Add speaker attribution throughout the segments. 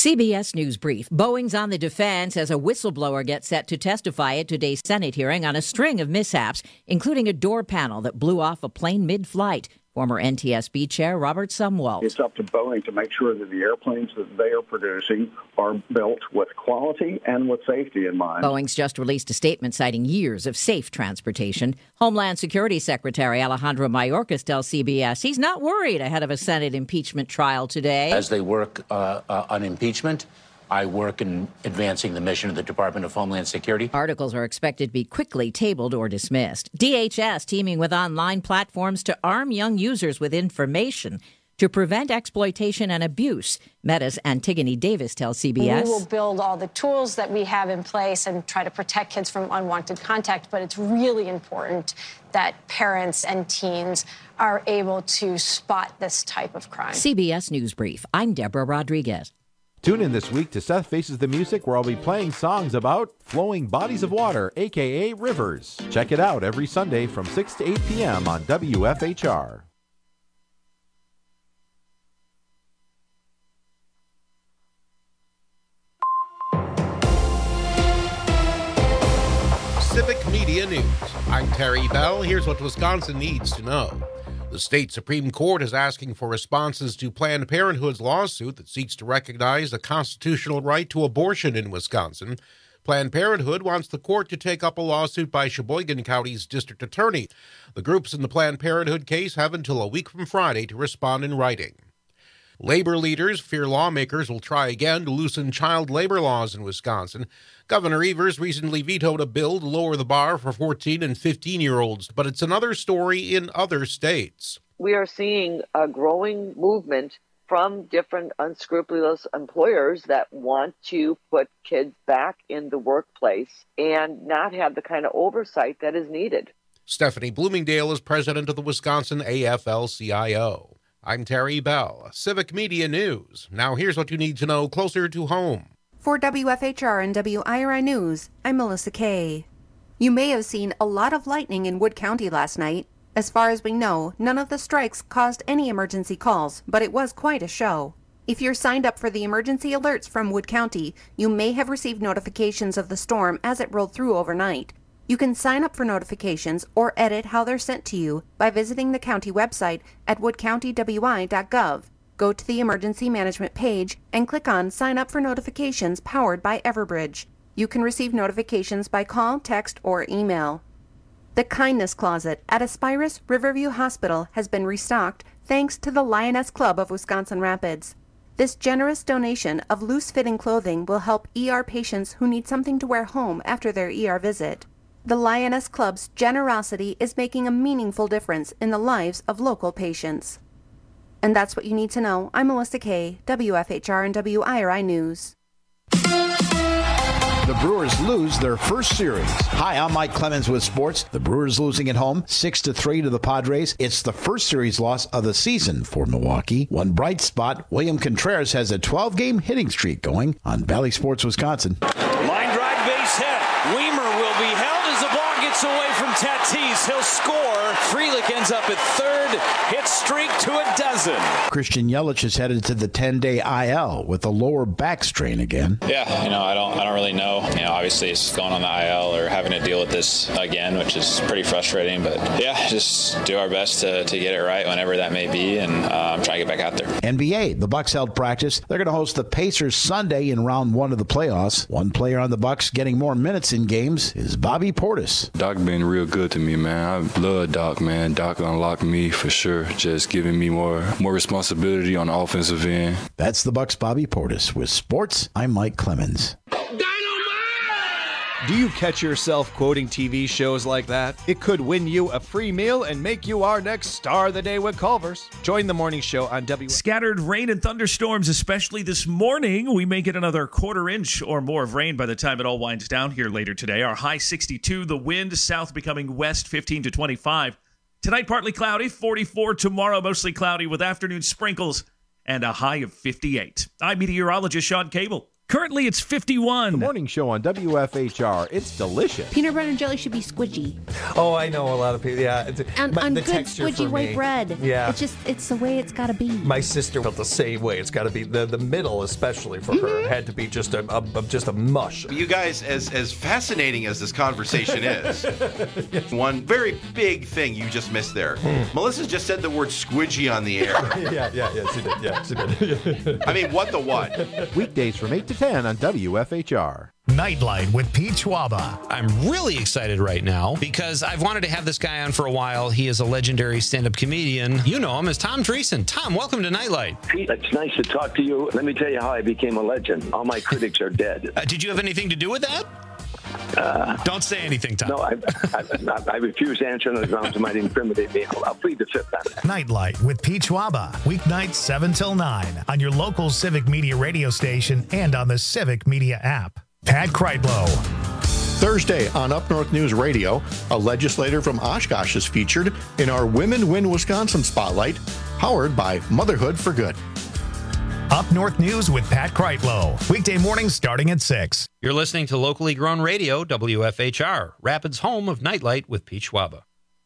Speaker 1: CBS News Brief. Boeing's on the defense as a whistleblower gets set to testify at today's Senate hearing on a string of mishaps, including a door panel that blew off a plane mid-flight. Former NTSB Chair Robert Sumwalt.
Speaker 2: It's up to Boeing to make sure that the airplanes that they are producing are built with quality and with safety in mind.
Speaker 1: Boeing's just released a statement citing years of safe transportation. Homeland Security Secretary Alejandro Mayorkas tells CBS he's not worried ahead of a Senate impeachment trial today.
Speaker 3: As they work on impeachment, I work in advancing the mission of the Department of Homeland Security.
Speaker 1: Articles are expected to be quickly tabled or dismissed. DHS teaming with online platforms to arm young users with information to prevent exploitation and abuse. Meta's Antigone Davis tells CBS.
Speaker 4: We will build all the tools that we have in place and try to protect kids from unwanted contact, but it's really important that parents and teens are able to spot this type of crime.
Speaker 1: CBS News Brief. I'm Deborah Rodriguez.
Speaker 5: Tune in this week to Seth Faces the Music, where I'll be playing songs about flowing bodies of water, a.k.a. rivers. Check it out every Sunday from 6 to 8 p.m. on WFHR.
Speaker 6: Civic Media News. I'm Terry Bell. Here's what Wisconsin needs to know. The state Supreme Court is asking for responses to Planned Parenthood's lawsuit that seeks to recognize the constitutional right to abortion in Wisconsin. Planned Parenthood wants the court to take up a lawsuit by Sheboygan County's district attorney. The groups in the Planned Parenthood case have until a week from Friday to respond in writing. Labor leaders fear lawmakers will try again to loosen child labor laws in Wisconsin. Governor Evers recently vetoed a bill to lower the bar for 14 and 15-year-olds, but it's another story in other states.
Speaker 7: We are seeing a growing movement from different unscrupulous employers that want to put kids back in the workplace and not have the kind of oversight that is needed.
Speaker 6: Stephanie Bloomingdale is president of the Wisconsin AFL-CIO. I'm Terry Bell, Civic Media News. Now here's what you need to know closer to home.
Speaker 8: For WFHR and WIRI News, I'm Melissa Kay. You may have seen a lot of lightning in Wood County last night. As far as we know, none of the strikes caused any emergency calls, but it was quite a show. If you're signed up for the emergency alerts from Wood County, you may have received notifications of the storm as it rolled through overnight. You can sign up for notifications or edit how they're sent to you by visiting the county website at woodcountywi.gov. Go to the emergency management page and click on Sign Up for Notifications powered by Everbridge. You can receive notifications by call, text, or email. The Kindness Closet at Aspirus Riverview Hospital has been restocked thanks to the Lioness Club of Wisconsin Rapids. This generous donation of loose-fitting clothing will help ER patients who need something to wear home after their ER visit. The Lioness Club's generosity is making a meaningful difference in the lives of local patients. And that's what you need to know. I'm Melissa Kay, WFHR and WIRI News.
Speaker 9: The Brewers lose their first series. Hi, I'm Mike Clemens with sports. The Brewers losing at home 6-3 to the Padres. It's the first series loss of the season for Milwaukee. One bright spot, William Contreras has a 12-game hitting streak going on Valley Sports Wisconsin.
Speaker 10: Line drive base hit. Weimer will be held as the ball gets away from Tatis. He'll score. Frelick ends up at third. Hit streak to a dozen.
Speaker 9: Christian Yelich is headed to the 10-day IL with a lower back strain again.
Speaker 11: Yeah, I don't really know. Obviously it's going on the IL or having to deal with this again, which is pretty frustrating. But yeah, just do our best to get it right whenever that may be, and try to get back out there.
Speaker 9: NBA, the Bucks held practice. They're going to host the Pacers Sunday in round 1 of the playoffs. One player on the Bucks getting more minutes in games is Bobby Portis.
Speaker 12: Doc been real good to me, man. I love Doc, man. Doc unlocked me for sure. Just giving me more responsibility on the offensive end.
Speaker 9: That's the Bucks' Bobby Portis. With sports, I'm Mike Clemens.
Speaker 13: Do you catch yourself quoting TV shows like that? It could win you a free meal and make you our next star of the day with Culver's. Join the morning show on
Speaker 14: Scattered rain and thunderstorms, especially this morning. We may get another quarter inch or more of rain by the time it all winds down here later today. Our high 62, the wind south becoming west 15 to 25. Tonight, partly cloudy, 44 tomorrow, mostly cloudy with afternoon sprinkles and a high of 58. I'm meteorologist Sean Cable. Currently, it's 51.
Speaker 5: The morning show on WFHR. It's delicious.
Speaker 15: Peanut butter and jelly should be squidgy.
Speaker 16: Oh, I know a lot of people. Yeah,
Speaker 15: And on good squidgy white bread.
Speaker 16: Yeah,
Speaker 15: it's the way it's got to be.
Speaker 16: My sister felt the same way. It's got to be the middle, especially for her. It had to be just a mush.
Speaker 17: You guys, as fascinating as this conversation is, one very big thing you just missed there. Melissa just said the word squidgy on the air.
Speaker 16: Yeah, she did.
Speaker 17: I mean, what the what?
Speaker 5: Weekdays from 8 to 10 on WFHR.
Speaker 18: Nightlight with Pete Schwaba. I'm really excited right now because I've wanted to have this guy on for a while. He is a legendary stand-up comedian. You know him as Tom Dreesen. Tom, welcome to Nightlight.
Speaker 19: Pete, it's nice to talk to you. Let me tell you how I became a legend. All my critics are dead.
Speaker 18: Did you have anything to do with that? Don't say anything, Tom.
Speaker 19: No, I refuse to answer on the grounds it might incriminate me. I'll plead the fifth on that.
Speaker 18: Nightlight with Pete Schwaba. Weeknights 7 till 9 on your local Civic Media radio station and on the Civic Media app. Pat Kreitlow.
Speaker 20: Thursday on Up North News Radio, a legislator from Oshkosh is featured in our Women Win Wisconsin Spotlight, powered by Motherhood for Good.
Speaker 18: Up North News with Pat Kreitlow. Weekday mornings starting at 6. You're listening to locally grown radio, WFHR, Rapids' home of Nightlight with Pete Schwaba.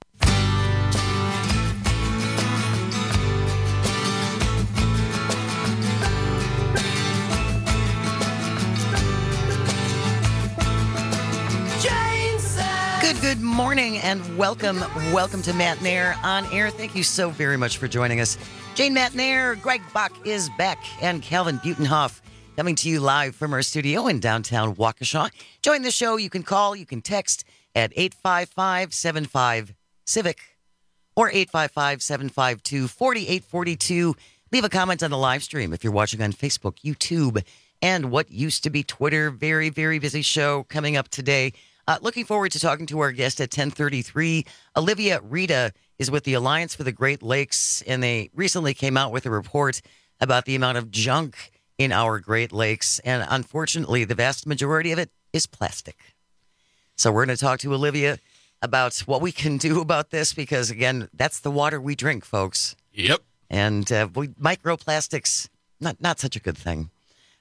Speaker 21: Good morning and welcome to Matt Nair on air. Thank you so very much for joining us. Jane Matt Nair, Greg Bach is back, and Calvin Butenhoff coming to you live from our studio in downtown Waukesha. Join the show. You can call, you can text at 855-75-CIVIC or 855-752-4842. Leave a comment on the live stream if you're watching on Facebook, YouTube, and what used to be Twitter. Very, very busy show coming up today. Looking forward to talking to our guest at 10:33. Olivia Rita is with the Alliance for the Great Lakes, and they recently came out with a report about the amount of junk in our Great Lakes, and unfortunately, the vast majority of it is plastic. So we're going to talk to Olivia about what we can do about this, because, again, that's the water we drink, folks.
Speaker 6: Yep.
Speaker 21: And microplastics, not such a good thing.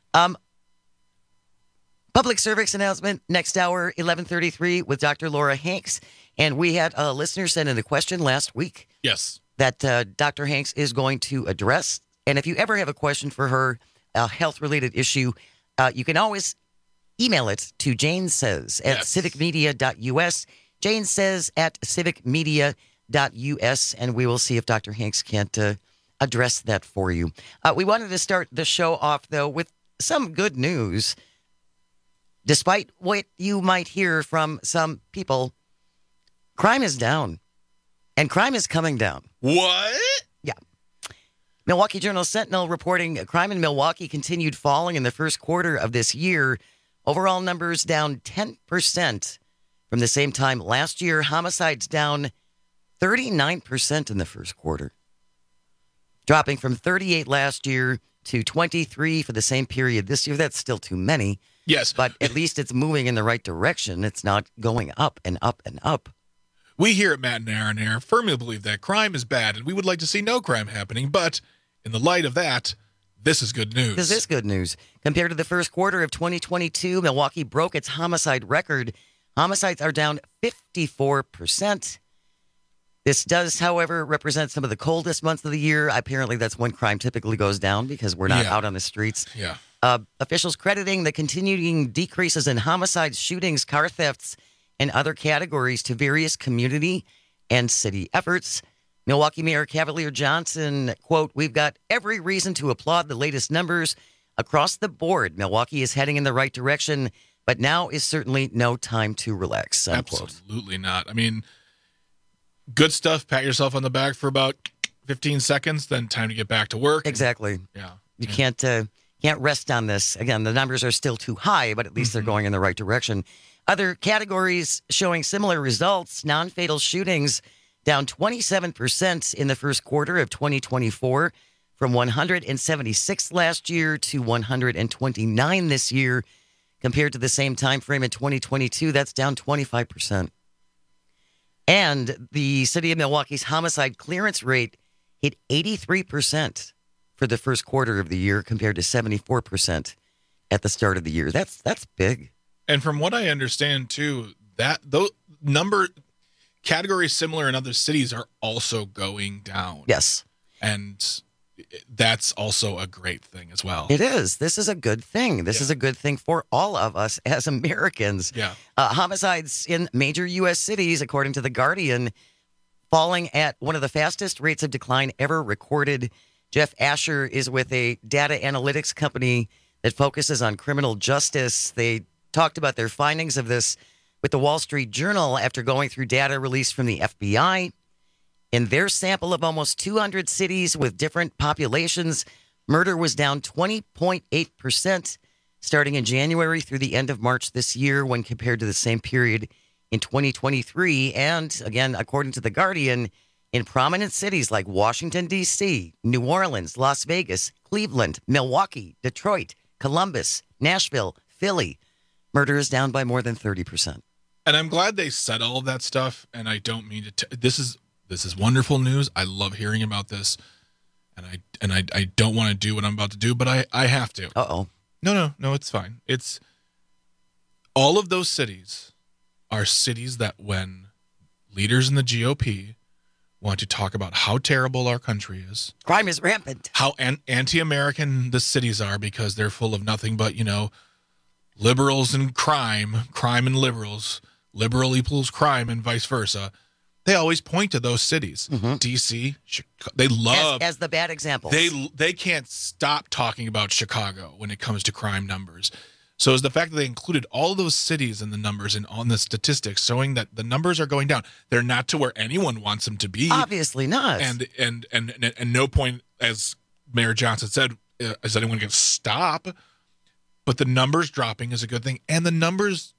Speaker 21: Public service announcement next hour, 11:33 with Dr. Laura Hanks. And we had a listener send in a question last week.
Speaker 6: Yes.
Speaker 21: That Dr. Hanks is going to address. And if you ever have a question for her, a health-related issue, you can always email it to Jane Says at civicmedia.us. Jane Says at civicmedia.us. And we will see if Dr. Hanks can't address that for you. We wanted to start the show off, though, with some good news. Despite what you might hear from some people, crime is down, and crime is coming down.
Speaker 6: What?
Speaker 21: Yeah. Milwaukee Journal-Sentinel reporting crime in Milwaukee continued falling in the first quarter of this year. Overall numbers down 10% from the same time last year. Homicides down 39% in the first quarter, dropping from 38 last year to 23 for the same period this year. That's still too many.
Speaker 6: Yes.
Speaker 21: But at least it's moving in the right direction. It's not going up and up and up.
Speaker 22: We here at Matt and Aaron firmly believe that crime is bad, and we would like to see no crime happening. But in the light of that, this is good news.
Speaker 21: This is good news. Compared to the first quarter of 2022, Milwaukee broke its homicide record. Homicides are down 54%. This does, however, represent some of the coldest months of the year. Apparently, that's when crime typically goes down because we're not out on the streets.
Speaker 22: Yeah.
Speaker 21: Officials crediting the continuing decreases in homicides, shootings, car thefts, and other categories to various community and city efforts. Milwaukee Mayor Cavalier Johnson, quote, "We've got every reason to applaud the latest numbers. Across the board, Milwaukee is heading in the right direction, but now is certainly no time to relax," unquote.
Speaker 22: Absolutely not. I mean, good stuff. Pat yourself on the back for about 15 seconds, then time to get back to work.
Speaker 21: Exactly.
Speaker 22: Yeah.
Speaker 21: You can't rest on this. Again, the numbers are still too high, but at least they're going in the right direction. Other categories showing similar results. Non-fatal shootings down 27% in the first quarter of 2024, from 176 last year to 129 this year. Compared to the same time frame in 2022, that's down 25%. And the city of Milwaukee's homicide clearance rate hit 83% for the first quarter of the year, compared to 74% at the start of the year. That's big.
Speaker 22: And from what I understand too, that those categories similar in other cities are also going down.
Speaker 21: Yes.
Speaker 22: And that's also a great thing as well.
Speaker 21: It is. This is a good thing. This is a good thing for all of us as Americans.
Speaker 22: Yeah.
Speaker 21: Homicides in major U.S. cities, according to The Guardian, falling at one of the fastest rates of decline ever recorded. Jeff Asher is with a data analytics company that focuses on criminal justice. They talked about their findings of this with the Wall Street Journal after going through data released from the FBI. In their sample of almost 200 cities with different populations, murder was down 20.8% starting in January through the end of March this year when compared to the same period in 2023. And again, according to The Guardian, in prominent cities like Washington, D.C., New Orleans, Las Vegas, Cleveland, Milwaukee, Detroit, Columbus, Nashville, Philly, murder is down by more than 30%.
Speaker 22: And I'm glad they said all of that stuff. And I don't mean to. This is wonderful news. I love hearing about this, and I don't want to do what I'm about to do, but I have to.
Speaker 21: Uh-oh.
Speaker 22: No, it's fine. It's all of those cities are cities that when leaders in the GOP want to talk about how terrible our country is,
Speaker 21: crime is rampant,
Speaker 22: how anti-American the cities are because they're full of nothing but, liberals and crime and liberals, liberal equals crime and vice versa. They always point to those cities. D.C., Chicago, they love
Speaker 21: as the bad examples.
Speaker 22: They can't stop talking about Chicago when it comes to crime numbers. So it's the fact that they included all those cities in the numbers and on the statistics, showing that the numbers are going down. They're not to where anyone wants them to be.
Speaker 21: Obviously not.
Speaker 22: And no point, as Mayor Johnson said, is anyone going to stop? But the numbers dropping is a good thing, and the numbers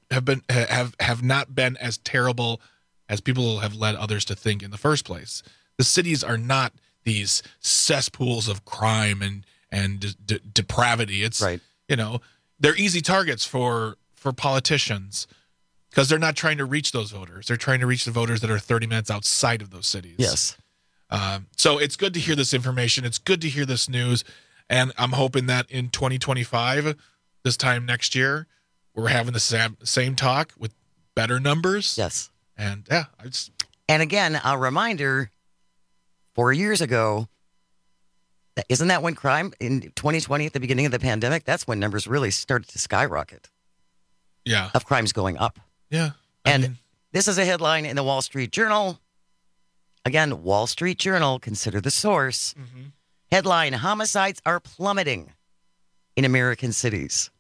Speaker 22: have not been as terrible as people have led others to think in the first place. The cities are not these cesspools of crime and depravity. It's
Speaker 21: right.
Speaker 22: They're easy targets for politicians because they're not trying to reach those voters. They're trying to reach the voters that are 30 minutes outside of those cities.
Speaker 21: Yes.
Speaker 22: So it's good to hear this information. It's good to hear this news. And I'm hoping that in 2025, this time next year, we're having the same talk with better numbers.
Speaker 21: Yes.
Speaker 22: And yeah,
Speaker 21: and again, a reminder, 4 years ago, isn't that when crime in 2020 at the beginning of the pandemic, that's when numbers really started to skyrocket.
Speaker 22: Yeah.
Speaker 21: Of crimes going up.
Speaker 22: Yeah.
Speaker 21: This is a headline in the Wall Street Journal. Again, Wall Street Journal, consider the source. Headline, homicides are plummeting in American cities.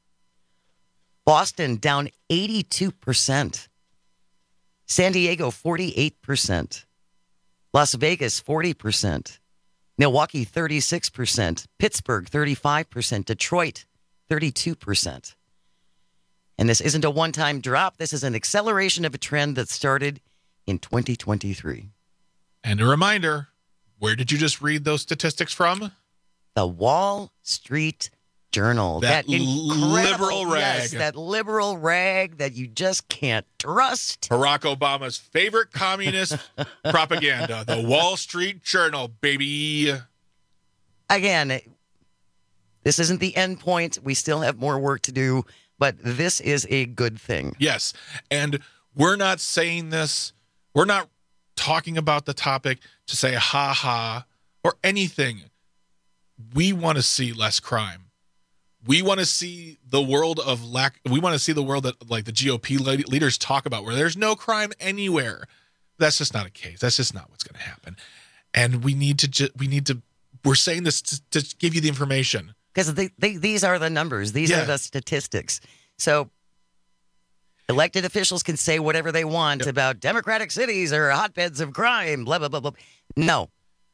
Speaker 21: Boston down 82%. San Diego, 48%. Las Vegas, 40%. Milwaukee, 36%. Pittsburgh, 35%. Detroit, 32%. And this isn't a one-time drop. This is an acceleration of a trend that started in 2023.
Speaker 22: And a reminder, where did you just read those statistics from?
Speaker 21: The Wall Street Journal.
Speaker 22: That liberal rag.
Speaker 21: Yes, that liberal rag that you just can't trust.
Speaker 22: Barack Obama's favorite communist propaganda. The Wall Street Journal, baby.
Speaker 21: Again, this isn't the end point. We still have more work to do, but this is a good thing.
Speaker 22: Yes. And we're not saying this. We're not talking about the topic to say ha ha or anything. We want to see less crime. We want to see the world of lack. We want to see the world that like the GOP leaders talk about, where there's no crime anywhere. That's just not a case. That's just not what's going to happen. And we need to. We're saying this to give you the information
Speaker 21: because these are the numbers. These are the statistics. So elected officials can say whatever they want about Democratic cities or hotbeds of crime. Blah blah blah blah. No.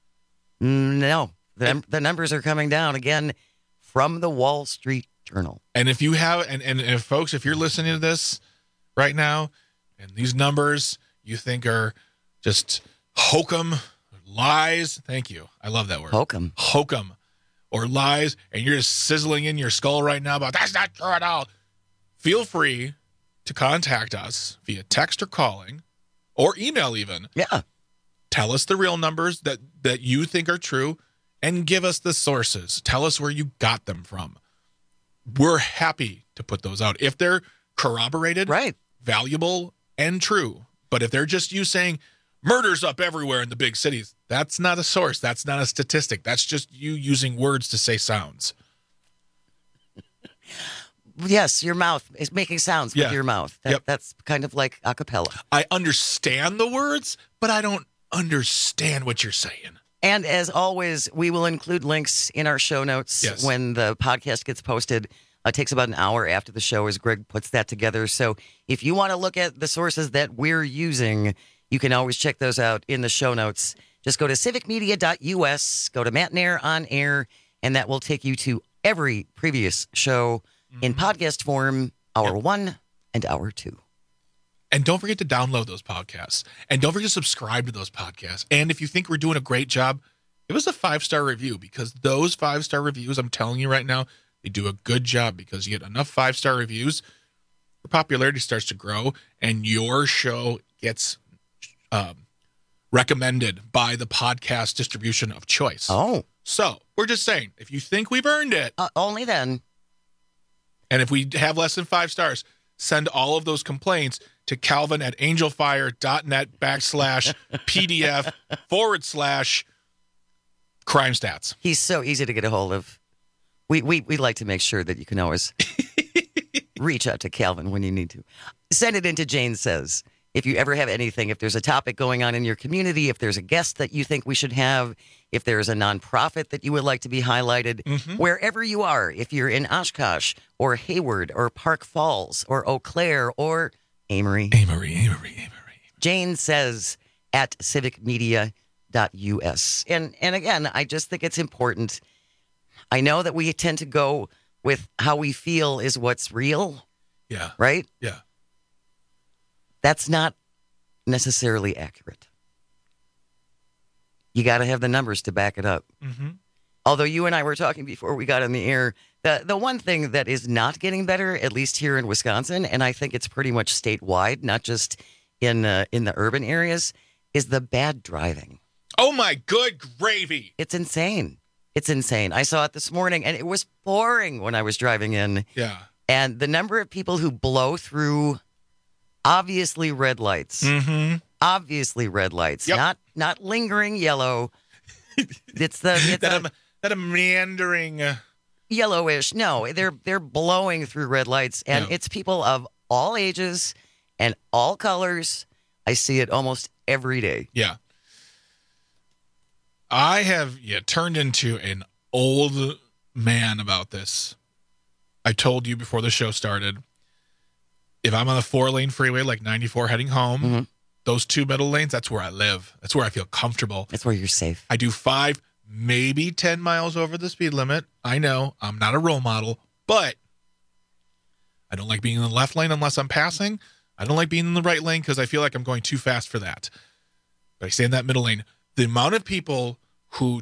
Speaker 21: The numbers are coming down again. From the Wall Street Journal.
Speaker 22: And if you have, and if folks, if you're listening to this right now, and these numbers you think are just hokum, lies, thank you. I love that word. Hokum, or lies, and you're just sizzling in your skull right now about that's not true at all. Feel free to contact us via text or calling, or email even.
Speaker 21: Yeah.
Speaker 22: Tell us the real numbers that you think are true. And give us the sources. Tell us where you got them from. we're happy to put those out if they're corroborated,
Speaker 21: right,
Speaker 22: valuable, and true. But if they're just you saying murder's up everywhere in the big cities, that's not a source. That's not a statistic. That's just you using words to say sounds.
Speaker 21: Yes, your mouth is making sounds with your mouth. That's kind of like a cappella.
Speaker 22: I understand the words, but I don't understand what you're saying.
Speaker 21: And as always, we will include links in our show notes when the podcast gets posted. It takes about an hour after the show as Greg puts that together. So if you want to look at the sources that we're using, you can always check those out in the show notes. Just go to civicmedia.us, go to Matt and Air on air, and that will take you to every previous show in podcast form, hour 1 and hour 2.
Speaker 22: And don't forget to download those podcasts. And don't forget to subscribe to those podcasts. And if you think we're doing a great job, give us a 5-star review, because those 5-star reviews, I'm telling you right now, they do a good job, because you get enough 5-star reviews, your popularity starts to grow, and your show gets recommended by the podcast distribution of choice.
Speaker 21: Oh.
Speaker 22: So we're just saying, if you think we've earned it.
Speaker 21: Only then.
Speaker 22: And if we have less than 5 stars, send all of those complaints to Calvin at angelfire.net/PDF/crime stats.
Speaker 21: He's so easy to get a hold of. We like to make sure that you can always reach out to Calvin when you need to. Send it into Jane Says. If you ever have anything, if there's a topic going on in your community, if there's a guest that you think we should have, if there's a nonprofit that you would like to be highlighted, wherever you are, if you're in Oshkosh or Hayward or Park Falls or Eau Claire or Amory. Jane Says at civicmedia.us. And again, I just think it's important. I know that we tend to go with how we feel is what's real.
Speaker 22: Yeah.
Speaker 21: Right?
Speaker 22: Yeah.
Speaker 21: That's not necessarily accurate. You got to have the numbers to back it up. Although you and I were talking before we got on the air, the one thing that is not getting better, at least here in Wisconsin, and I think it's pretty much statewide, not just in the urban areas, is the bad driving.
Speaker 22: Oh, my good gravy.
Speaker 21: It's insane. It's insane. I saw it this morning, and it was pouring when I was driving in.
Speaker 22: Yeah.
Speaker 21: And the number of people who blow through obviously red lights. Obviously red lights. Not lingering yellow. It's
Speaker 22: that a meandering
Speaker 21: yellowish. No, they're blowing through red lights, and it's people of all ages and all colors. I see it almost every day.
Speaker 22: Yeah. I have turned into an old man about this. I told you before the show started, if I'm on a 4-lane freeway like 94 heading home, those 2 middle lanes, that's where I live. That's where I feel comfortable.
Speaker 21: That's where you're safe.
Speaker 22: I do 5, maybe 10 miles over the speed limit. I know I'm not a role model, but I don't like being in the left lane unless I'm passing. I don't like being in the right lane because I feel like I'm going too fast for that. But I stay in that middle lane. The amount of people who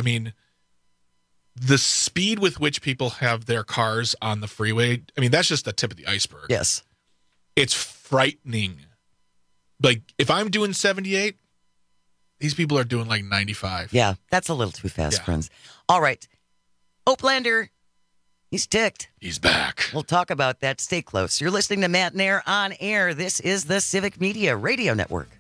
Speaker 22: the speed with which people have their cars on the freeway, that's just the tip of the iceberg.
Speaker 21: Yes.
Speaker 22: It's frightening. Like, if I'm doing 78, these people are doing like 95.
Speaker 21: Yeah, that's a little too fast, friends. All right. Oplander, he's ticked.
Speaker 22: He's back.
Speaker 21: We'll talk about that. Stay close. You're listening to Matt and Air on air. This is the Civic Media Radio Network.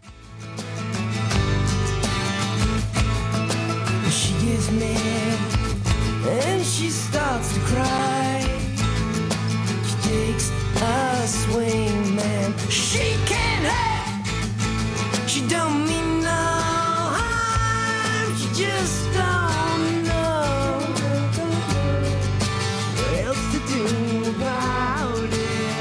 Speaker 2: She gets mad and she starts to cry. She takes a swing, man. She can't help. She don't mean no harm. She just don't know what else to do about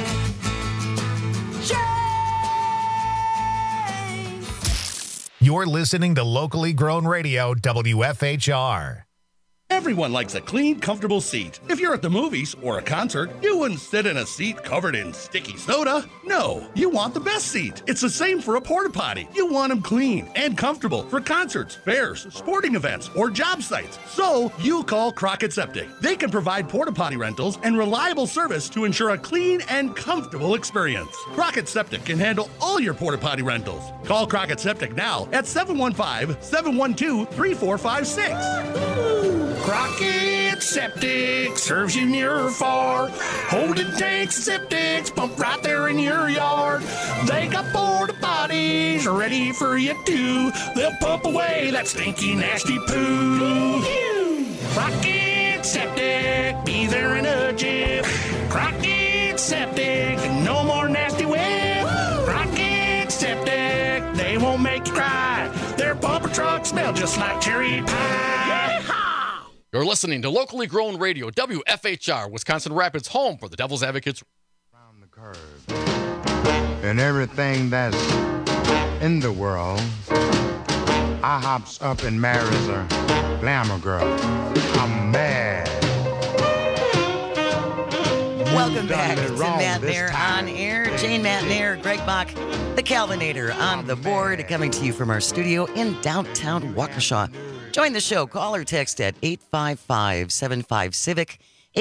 Speaker 2: it.
Speaker 3: You're listening to locally grown radio, WFHR.
Speaker 23: Everyone likes a clean, comfortable seat. If you're at the movies or a concert, you wouldn't sit in a seat covered in sticky soda. No, you want the best seat. It's the same for a porta potty. You want them clean and comfortable for concerts, fairs, sporting events, or job sites. So you call Crockett Septic. They can provide porta potty rentals and reliable service to ensure a clean and comfortable experience. Crockett Septic can handle all your porta potty rentals. Call Crockett Septic now at 715-712-3456. Crockett Septic serves you near or far. Holding tanks, septics, pump right there in your yard. They got porta potties ready for you too. They'll pump away that stinky, nasty poo. Crockett Septic, be there in a jiff. Crockett Septic, no more nasty whip. Crockett Septic, they won't make you cry. Their pumper trucks smell just like cherry pie.
Speaker 1: You're listening to locally grown radio, WFHR, Wisconsin Rapids, home for the Devil's Advocates.
Speaker 4: And everything that's in the world, I hops up and marries a glamour girl. I'm mad.
Speaker 21: Welcome back to Matt Nair on air. Jane Matt Nair, Greg Bach, the Calvinator on the board, coming to you from our studio in downtown Waukesha. Join the show. Call or text at 855-75-CIVIC,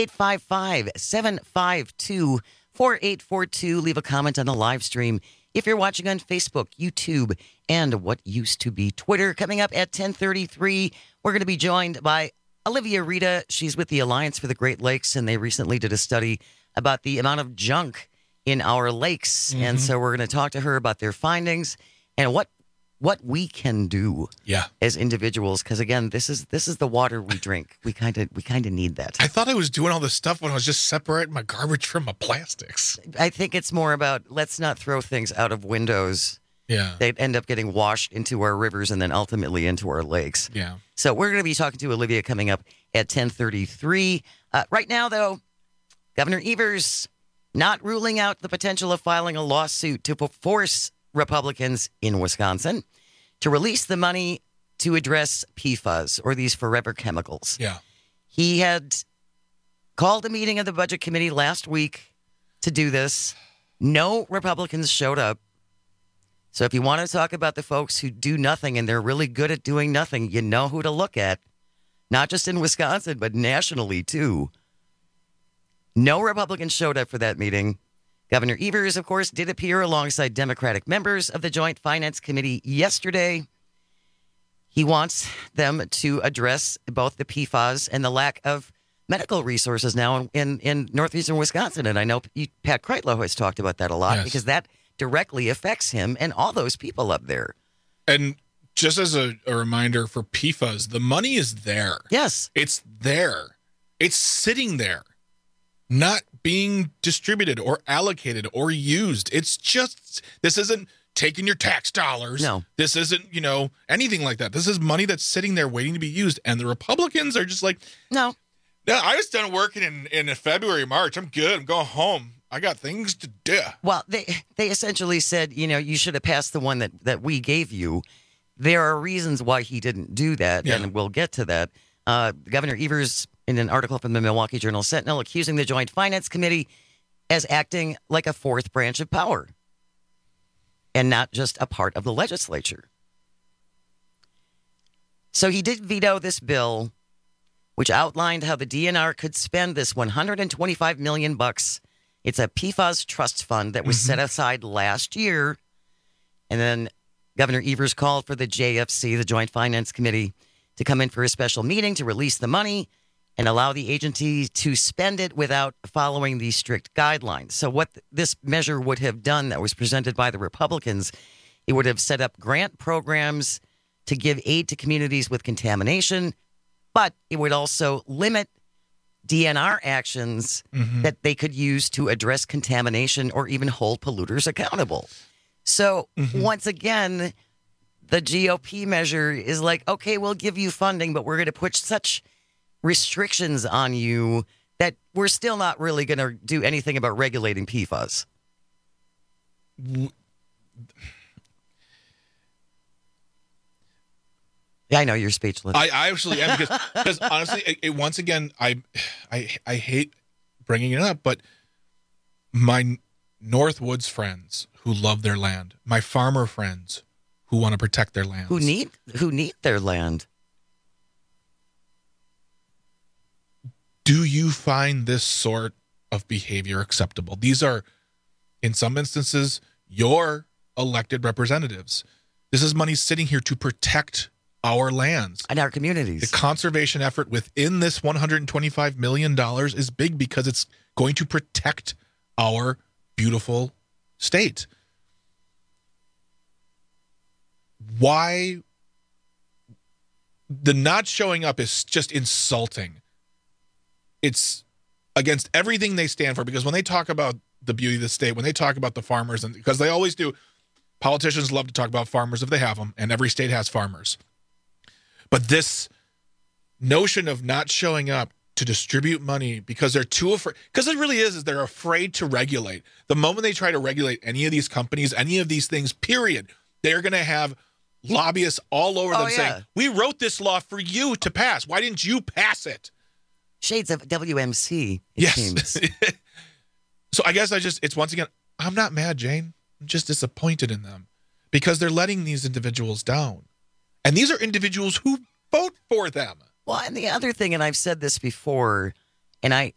Speaker 21: 855-752-4842. Leave a comment on the live stream if you're watching on Facebook, YouTube, and what used to be Twitter. Coming up at 10:33, we're going to be joined by Olivia Rita. She's with the Alliance for the Great Lakes, and they recently did a study about the amount of junk in our lakes. And so we're going to talk to her about their findings and what we can do as individuals, because again, this is the water we drink. We kind of need that.
Speaker 22: I thought I was doing all this stuff when I was just separating my garbage from my plastics.
Speaker 21: I think it's more about let's not throw things out of windows.
Speaker 22: Yeah.
Speaker 21: They end up getting washed into our rivers and then ultimately into our lakes.
Speaker 22: Yeah.
Speaker 21: So we're going to be talking to Olivia coming up at 10:33. Right now, though, Governor Evers not ruling out the potential of filing a lawsuit to force Republicans in Wisconsin to release the money to address PFAS, or these forever chemicals.
Speaker 22: Yeah.
Speaker 21: He had called a meeting of the Budget Committee last week to do this. No Republicans showed up. So if you want to talk about the folks who do nothing and they're really good at doing nothing, you know who to look at. Not just in Wisconsin, but nationally, too. No Republicans showed up for that meeting. Governor Evers, of course, did appear alongside Democratic members of the Joint Finance Committee yesterday. He wants them to address both the PFAS and the lack of medical resources now in northeastern Wisconsin. And I know Pat Kreitlow has talked about that a lot because that directly affects him and all those people up there.
Speaker 22: And just as a reminder for PFAS, the money is there.
Speaker 21: Yes.
Speaker 22: It's there. It's sitting there, not being distributed or allocated or used. It's just, this isn't taking your tax dollars.
Speaker 21: No.
Speaker 22: This isn't, anything like that. This is money that's sitting there waiting to be used. And the Republicans are just like,
Speaker 21: no,
Speaker 22: I was done working in February, March. I'm good. I'm going home. I got things to do.
Speaker 21: Well, they essentially said, you should have passed the one that we gave you. There are reasons why he didn't do that, and we'll get to that. Governor Evers, in an article from the Milwaukee Journal-Sentinel, accusing the Joint Finance Committee as acting like a fourth branch of power and not just a part of the legislature. So he did veto this bill, which outlined how the DNR could spend this $125 million. It's a PFAS trust fund that was set aside last year. And then Governor Evers called for the JFC, the Joint Finance Committee, to come in for a special meeting to release the money and allow the agency to spend it without following these strict guidelines. So what this measure would have done that was presented by the Republicans, it would have set up grant programs to give aid to communities with contamination, but it would also limit DNR actions that they could use to address contamination or even hold polluters accountable. So once again, the GOP measure is like, okay, we'll give you funding, but we're going to put such restrictions on you that we're still not really going to do anything about regulating PFAS. I know you're speechless.
Speaker 22: I actually am because honestly, once again, I hate bringing it up, but my Northwoods friends who love their land, my farmer friends who want to protect their land,
Speaker 21: who need their land.
Speaker 22: Do you find this sort of behavior acceptable? These are, in some instances, your elected representatives. This is money sitting here to protect our lands
Speaker 21: and our communities.
Speaker 22: The conservation effort within this $125 million is big because it's going to protect our beautiful state. Why the not showing up is just insulting. It's against everything they stand for, because when they talk about the beauty of the state, when they talk about the farmers, and because they always do, politicians love to talk about farmers if they have them, and every state has farmers. But this notion of not showing up to distribute money because they're too afraid, because it really is they're afraid to regulate. The moment they try to regulate any of these companies, any of these things, period, they're going to have lobbyists all over them saying, we wrote this law for you to pass. Why didn't you pass it?
Speaker 21: Shades of WMC, it seems.
Speaker 22: So I guess it's once again, I'm not mad, Jane. I'm just disappointed in them because they're letting these individuals down. And these are individuals who vote for them.
Speaker 21: Well, and the other thing, and I've said this before, and I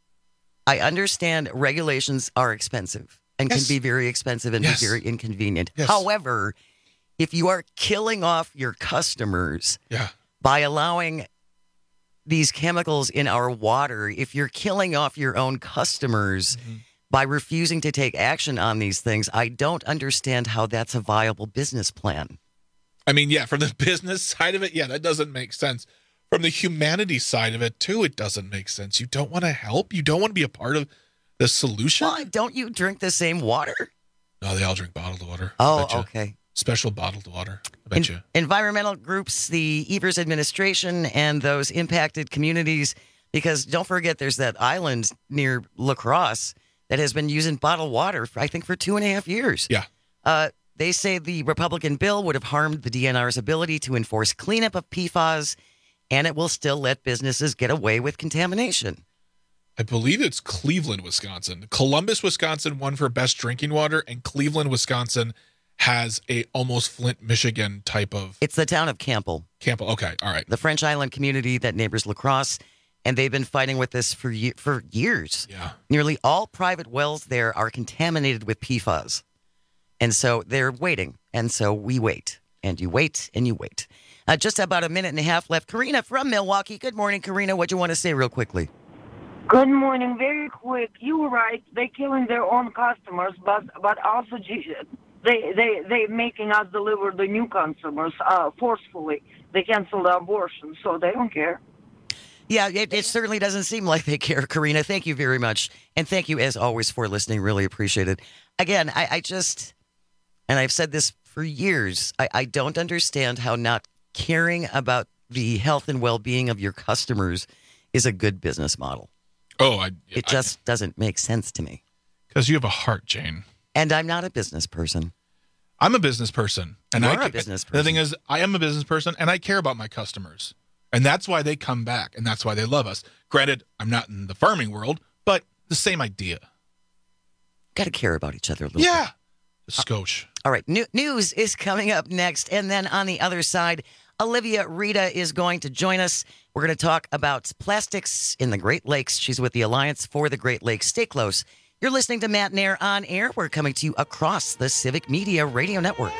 Speaker 21: understand regulations are expensive and can be very expensive and be very inconvenient. However, if you are killing off your customers by allowing these chemicals in our water, if you're killing off your own customers by refusing to take action on these things, I don't understand how that's a viable business plan.
Speaker 22: I mean, from the business side of it, that doesn't make sense. From the humanity side of it, too, it doesn't make sense. You don't want to help? You don't want to be a part of the solution?
Speaker 21: Well, don't you drink the same water?
Speaker 22: No, they all drink bottled water.
Speaker 21: Oh, okay.
Speaker 22: Special bottled water. I bet you.
Speaker 21: Environmental groups, the Evers administration, and those impacted communities, because don't forget there's that island near La Crosse that has been using bottled water, I think, for 2.5 years.
Speaker 22: Yeah.
Speaker 21: They say the Republican bill would have harmed the DNR's ability to enforce cleanup of PFAS, and it will still let businesses get away with contamination.
Speaker 22: I believe it's Cleveland, Wisconsin. Columbus, Wisconsin won for best drinking water, and Cleveland, Wisconsin has a almost Flint, Michigan type of...
Speaker 21: It's the town of Campbell.
Speaker 22: Campbell, okay, all right.
Speaker 21: The French Island community that neighbors La Crosse, and they've been fighting with this for years.
Speaker 22: Yeah.
Speaker 21: Nearly all private wells there are contaminated with PFAS. And so they're waiting. And so we wait. And you wait, and you wait. Just about a minute and a half left. Karina from Milwaukee. Good morning, Karina. What do you want to say real quickly?
Speaker 7: Good morning. Very quick. You were right. They're killing their own customers, but also they making us deliver the new customers forcefully. They cancel the abortion, so they don't care.
Speaker 21: Yeah, it certainly doesn't seem like they care, Karina. Thank you very much. And thank you, as always, for listening. Really appreciate it. Again, I just, and I've said this for years, I don't understand how not caring about the health and well-being of your customers is a good business model. It just doesn't make sense to me.
Speaker 22: Because you have a heart, Jane.
Speaker 21: And I'm not a business person.
Speaker 22: I'm a business person. And
Speaker 21: You're a business person.
Speaker 22: The thing is, I am a business person, and I care about my customers. And that's why they come back, and that's why they love us. Granted, I'm not in the farming world, but the same idea.
Speaker 21: Got to care about each other a little bit.
Speaker 22: Skosh.
Speaker 21: All right, news is coming up next. And then on the other side, Olivia Rita is going to join us. We're going to talk about plastics in the Great Lakes. She's with the Alliance for the Great Lakes. Stay close. You're listening to Matt Nair on Air. We're coming to you across the Civic Media Radio Network.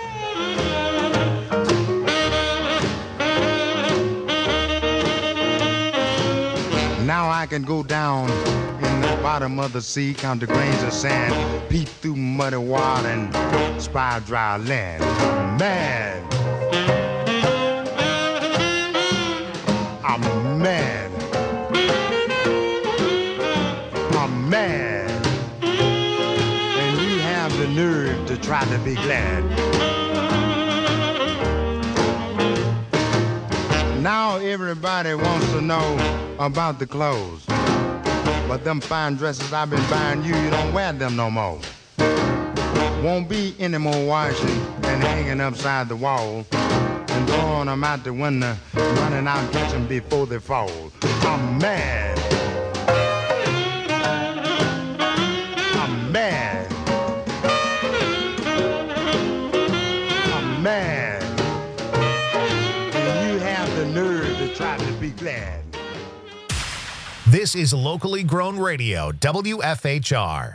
Speaker 4: Now I can go down in the bottom of the sea, count the grains of sand, peep through muddy water and spy dry land. Man, I'm mad. I'm mad. And you have the nerve to try to be glad. Now everybody wants to know about the clothes. But them fine dresses I've been buying you, you don't wear them no more. Won't be any more washing and hanging upside the wall and throwing them out the window, running out and catch them before they fall. I'm mad. I'm mad. I'm mad. And you have the nerve to try to be glad.
Speaker 3: This is locally grown radio, WFHR.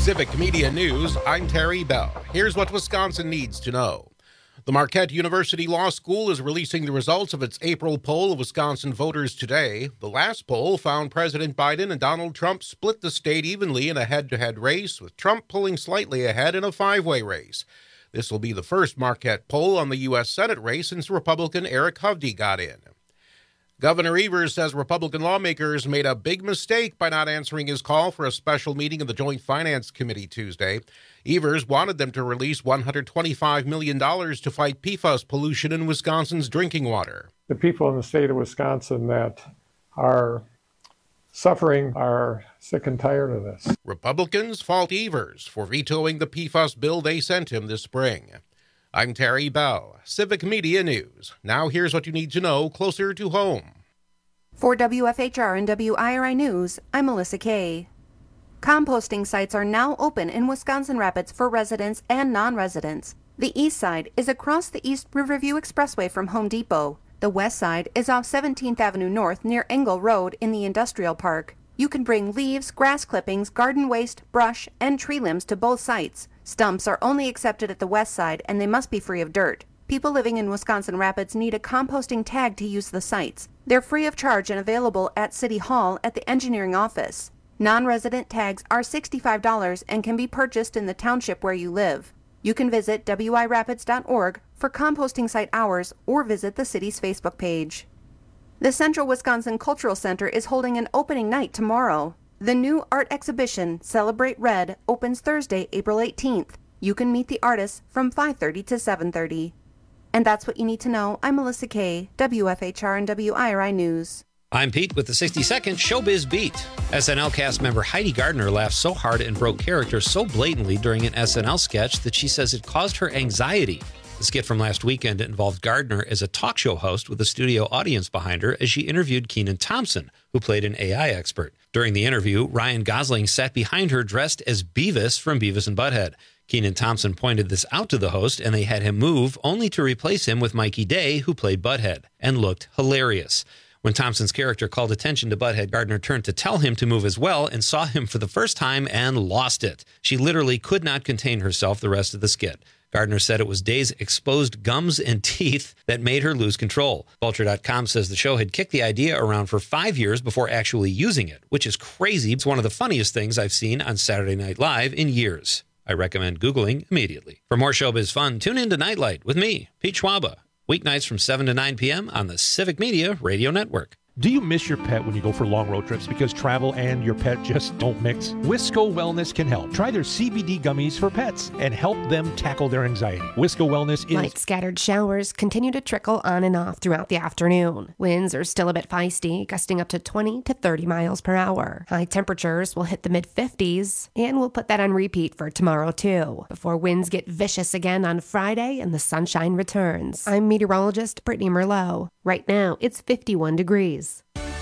Speaker 6: Civic Media News, I'm Terry Bell. Here's what Wisconsin needs to know. The Marquette University Law School is releasing the results of its April poll of Wisconsin voters today. The last poll found President Biden and Donald Trump split the state evenly in a head-to-head race, with Trump pulling slightly ahead in a five-way race. This will be the first Marquette poll on the U.S. Senate race since Republican Eric Hovde got in. Governor Evers says Republican lawmakers made a big mistake by not answering his call for a special meeting of the Joint Finance Committee Tuesday. Evers wanted them to release $125 million to fight PFAS pollution in Wisconsin's drinking water.
Speaker 8: The people in the state of Wisconsin that are suffering are sick and tired of this.
Speaker 6: Republicans fault Evers for vetoing the PFAS bill they sent him this spring. I'm Terry Bell, Civic Media News. Now here's what you need to know closer to home.
Speaker 10: For WFHR and WIRI News, I'm Melissa Kay. Composting sites are now open in Wisconsin Rapids for residents and non-residents. The east side is across the East Riverview Expressway from Home Depot. The west side is off 17th Avenue North near Engel Road in the Industrial Park. You can bring leaves, grass clippings, garden waste, brush, and tree limbs to both sites. Stumps are only accepted at the west side and they must be free of dirt. People living in Wisconsin Rapids need a composting tag to use the sites. They're free of charge and available at City Hall at the engineering office. Non-resident tags are $65 and can be purchased in the township where you live. You can visit wirapids.org for composting site hours or visit the city's Facebook page. The Central Wisconsin Cultural Center is holding an opening night tomorrow. The new art exhibition, Celebrate Red, opens Thursday, April 18th. You can meet the artists from 5:30 to 7:30. And that's what you need to know. I'm Melissa Kay, WFHR and WIRI News.
Speaker 18: I'm Pete with the 60-second Showbiz Beat. SNL cast member Heidi Gardner laughed so hard and broke character so blatantly during an SNL sketch that she says it caused her anxiety. The skit from last weekend involved Gardner as a talk show host with a studio audience behind her as she interviewed Kenan Thompson, who played an AI expert. During the interview, Ryan Gosling sat behind her dressed as Beavis from Beavis and Butthead. Kenan Thompson pointed this out to the host, and they had him move, only to replace him with Mikey Day, who played Butthead, and looked hilarious. When Thompson's character called attention to Butthead, Gardner turned to tell him to move as well and saw him for the first time and lost it. She literally could not contain herself the rest of the skit. Gardner said it was Day's exposed gums and teeth that made her lose control. Vulture.com says the show had kicked the idea around for 5 years before actually using it, which is crazy. It's one of the funniest things I've seen on Saturday Night Live in years. I recommend Googling immediately. For more showbiz fun, tune in to Nightlight with me, Pete Schwaba, weeknights from 7 to 9 p.m. on the Civic Media Radio Network.
Speaker 11: Do you miss your pet when you go for long road trips because travel and your pet just don't mix? Wisco Wellness can help. Try their CBD gummies for pets and help them tackle their anxiety. Wisco Wellness is...
Speaker 24: Light scattered showers continue to trickle on and off throughout the afternoon. Winds are still a bit feisty, gusting up to 20 to 30 miles per hour. High temperatures will hit the mid-50s, and we'll put that on repeat for tomorrow too, before winds get vicious again on Friday and the sunshine returns. I'm meteorologist Brittany Merlot. Right now, it's 51 degrees.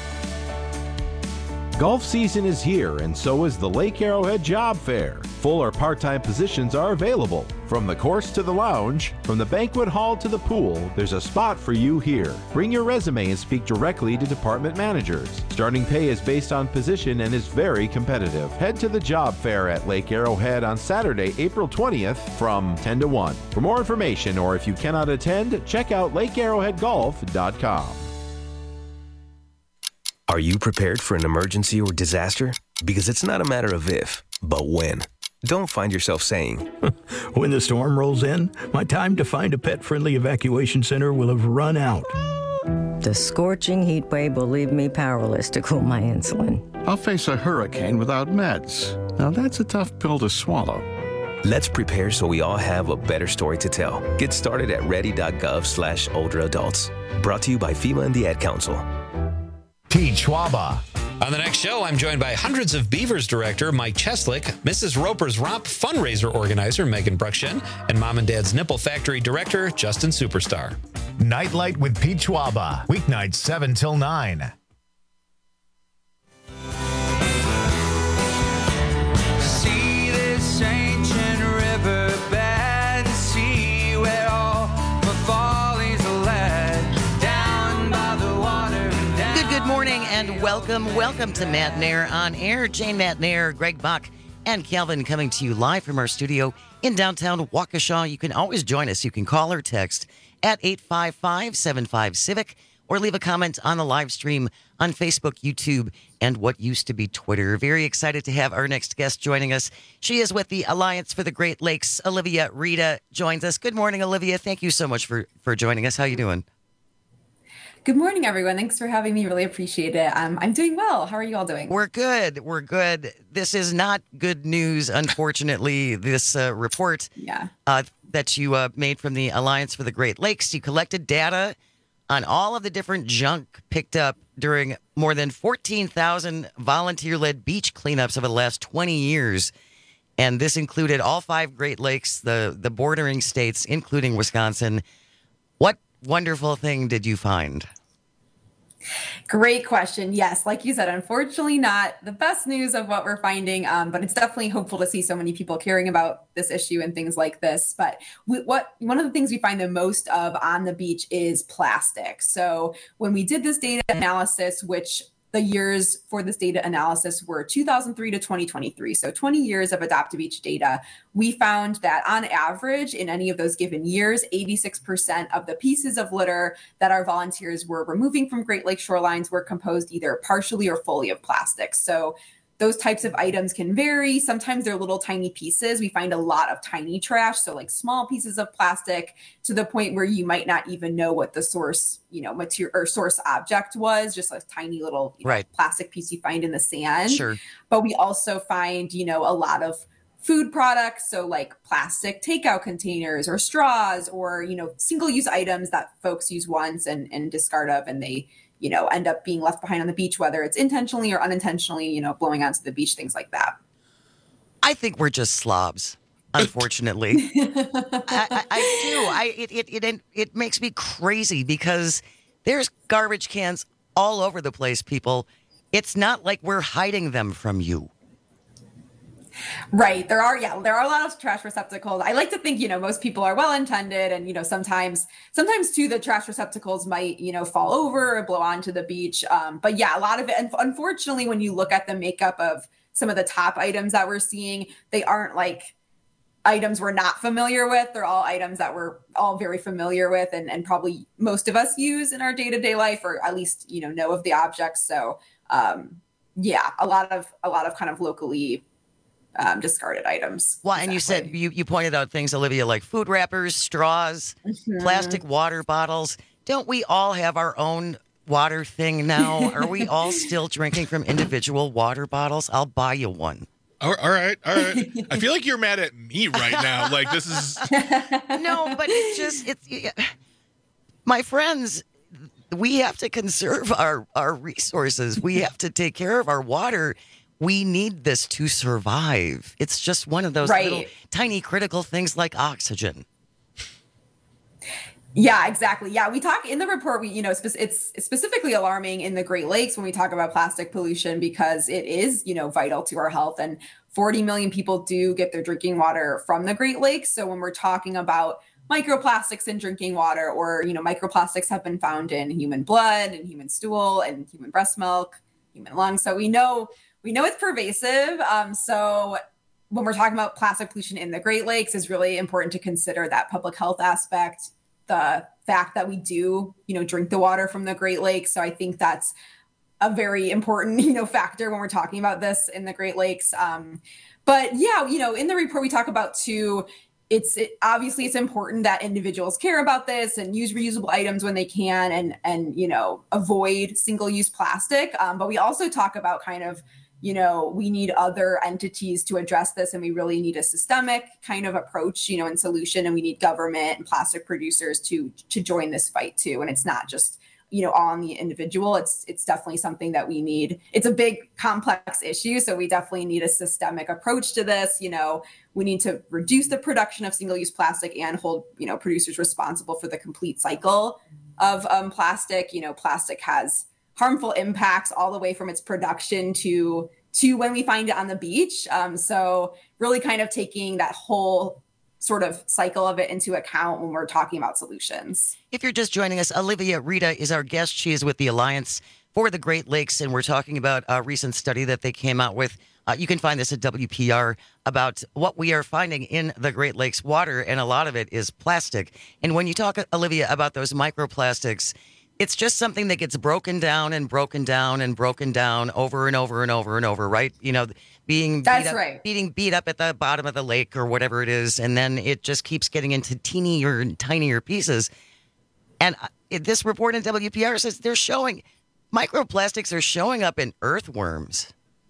Speaker 5: Golf season is here, and so is the Lake Arrowhead Job Fair. Full or part-time positions are available. From the course to the lounge, from the banquet hall to the pool, there's a spot for you here. Bring your resume and speak directly to department managers. Starting pay is based on position and is very competitive. Head to the Job Fair at Lake Arrowhead on Saturday, April 20th from 10 to 1. For more information, or if you cannot attend, check out lakearrowheadgolf.com.
Speaker 25: Are you prepared for an emergency or disaster? Because it's not a matter of if, but when. Don't find yourself saying,
Speaker 26: when the storm rolls in, my time to find a pet-friendly evacuation center will have run out.
Speaker 27: The scorching heat wave will leave me powerless to cool my insulin.
Speaker 28: I'll face a hurricane without meds. Now that's a tough pill to swallow.
Speaker 25: Let's prepare so we all have a better story to tell. Get started at ready.gov/older adults. Brought to you by FEMA and the Ad Council.
Speaker 3: Pete Schwaba.
Speaker 18: On the next show, I'm joined by Hundreds of Beavers director Mike Cheslick, Mrs. Roper's Romp fundraiser organizer Megan Bruckshen, and Mom and Dad's Nipple Factory director Justin Superstar.
Speaker 3: Nightlight with Pete Schwaba. Weeknights 7 till 9.
Speaker 2: See this ancient riverbed, see where all my follies are led, down by the water.
Speaker 21: Good morning and welcome to Matt Nair on Air. Jane Matt Nair, Greg Buck, and Calvin coming to you live from our studio in downtown Waukesha. You can always join us. You can call or text at 855-75-CIVIC or leave a comment on the live stream on Facebook, YouTube, and what used to be Twitter. Very excited to have our next guest joining us. She is with the Alliance for the Great Lakes. Olivia Rita joins us. Good morning, Olivia. Thank you so much for joining us. How are you doing?
Speaker 9: Good morning, everyone. Thanks for having me. Really appreciate it. I'm doing well. How are you all doing?
Speaker 21: We're good. We're good. This is not good news, unfortunately, this report that you made from the Alliance for the Great Lakes. You collected data on all of the different junk picked up during more than 14,000 volunteer-led beach cleanups over the last 20 years. And this included all 5 Great Lakes, the bordering states, including Wisconsin. What wonderful thing did you find?
Speaker 9: Great question. Yes, like you said, unfortunately not the best news of what we're finding, but it's definitely hopeful to see so many people caring about this issue and things like this. But one of the things we find the most of on the beach is plastic. So when we did this data analysis, which the years for this data analysis were 2003 to 2023, so 20 years of Adopt a Beach data, we found that on average in any of those given years, 86% of the pieces of litter that our volunteers were removing from Great Lakes shorelines were composed either partially or fully of plastic. So those types of items can vary. Sometimes they're little tiny pieces. We find a lot of tiny trash, so like small pieces of plastic to the point where you might not even know what the source, material or source object was, just a tiny little plastic piece you find in the sand.
Speaker 21: Sure.
Speaker 9: But we also find, a lot of food products, so like plastic takeout containers or straws or, single-use items that folks use once and discard of, and they end up being left behind on the beach, whether it's intentionally or unintentionally, blowing onto the beach, things like that.
Speaker 21: I think we're just slobs, unfortunately. I do. It makes me crazy because there's garbage cans all over the place, people. It's not like we're hiding them from you.
Speaker 9: Right. There are a lot of trash receptacles. I like to think, most people are well-intended and, sometimes too, the trash receptacles might, fall over or blow onto the beach. But yeah, a lot of it. And unfortunately, when you look at the makeup of some of the top items that we're seeing, they aren't like items we're not familiar with. They're all items that we're all very familiar with and probably most of us use in our day-to-day life, or at least, know of the objects. So yeah, a lot of kind of locally discarded items.
Speaker 21: Well, and you said you pointed out things, Olivia, like food wrappers, straws, plastic water bottles. Don't we all have our own water thing now? Are we all still drinking from individual water bottles? I'll buy you one.
Speaker 22: All right. I feel like you're mad at me right now. Like this is
Speaker 21: no, but my friends. We have to conserve our resources. We have to take care of our water. We need this to survive. It's just one of those little tiny critical things like oxygen.
Speaker 9: Yeah, exactly. Yeah, we talk in the report, it's specifically alarming in the Great Lakes when we talk about plastic pollution because it is, vital to our health. And 40 million people do get their drinking water from the Great Lakes. So when we're talking about microplastics in drinking water, or, microplastics have been found in human blood and human stool and human breast milk, human lungs. So we know it's pervasive. So when we're talking about plastic pollution in the Great Lakes, it's really important to consider that public health aspect, the fact that we do, drink the water from the Great Lakes. So I think that's a very important, factor when we're talking about this in the Great Lakes. But yeah, in the report, we talk about too, obviously it's important that individuals care about this and use reusable items when they can and avoid single-use plastic. But we also talk about kind of, we need other entities to address this, and we really need a systemic kind of approach, and solution. And we need government and plastic producers to join this fight too. And it's not just, on the individual. It's definitely something that we need. It's a big, complex issue. So we definitely need a systemic approach to this. We need to reduce the production of single-use plastic and hold, producers responsible for the complete cycle of plastic. Plastic has harmful impacts all the way from its production to when we find it on the beach. So really kind of taking that whole sort of cycle of it into account when we're talking about solutions.
Speaker 21: If you're just joining us, Olivia Rita is our guest. She is with the Alliance for the Great Lakes, and we're talking about a recent study that they came out with. You can find this at WPR about what we are finding in the Great Lakes water, and a lot of it is plastic. And when you talk, Olivia, about those microplastics, it's just something that gets broken down and broken down and broken down over and over and over and over, right? You know, being beat up at the bottom of the lake or whatever it is, and then it just keeps getting into teenier and tinier pieces. And this report in WPR says they're showing microplastics are showing up in earthworms.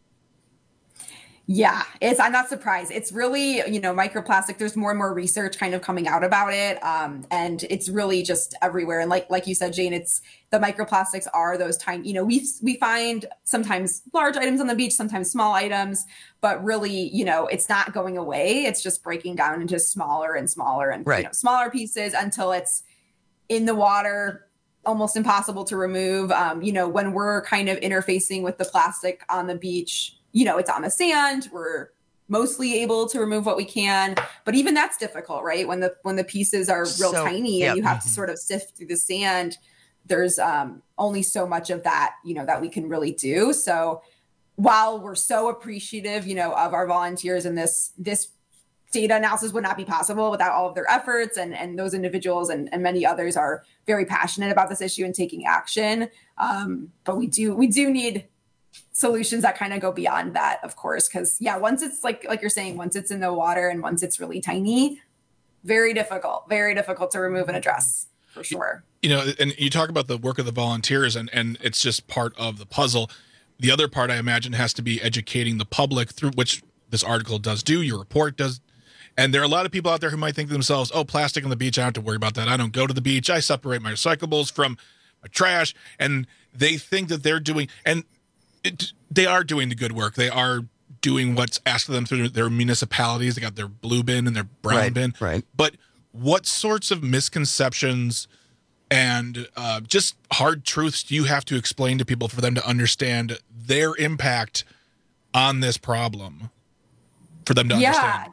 Speaker 9: Yeah, I'm not surprised. It's really, microplastic. There's more and more research kind of coming out about it. And it's really just everywhere. And like you said, Jane, the microplastics are those tiny, we find sometimes large items on the beach, sometimes small items, but really, it's not going away. It's just breaking down into smaller and smaller and smaller pieces until it's in the water, almost impossible to remove. When we're kind of interfacing with the plastic on the beach, it's on the sand. We're mostly able to remove what we can, but even that's difficult, right? When the pieces are real tiny and you have to sort of sift through the sand, there's only so much of that, that we can really do. So while we're so appreciative, of our volunteers, and this data analysis would not be possible without all of their efforts, and those individuals and many others are very passionate about this issue and taking action. But we do need solutions that kind of go beyond that, of course, because once it's like you're saying, once it's in the water and once it's really tiny, very difficult to remove and address, for sure.
Speaker 22: And you talk about the work of the volunteers, and it's just part of the puzzle. The other part, I imagine, has to be educating the public, through which this article does do, your report does. And there are a lot of people out there who might think to themselves, oh, plastic on the beach, I don't have to worry about that. I don't go to the beach. I separate my recyclables from my trash. And they think that they're doing, and they are doing the good work. They are doing what's asked of them through their municipalities. They got their blue bin and their brown bin.
Speaker 21: Right.
Speaker 22: But what sorts of misconceptions and just hard truths do you have to explain to people for them to understand their impact on this problem? For them to understand.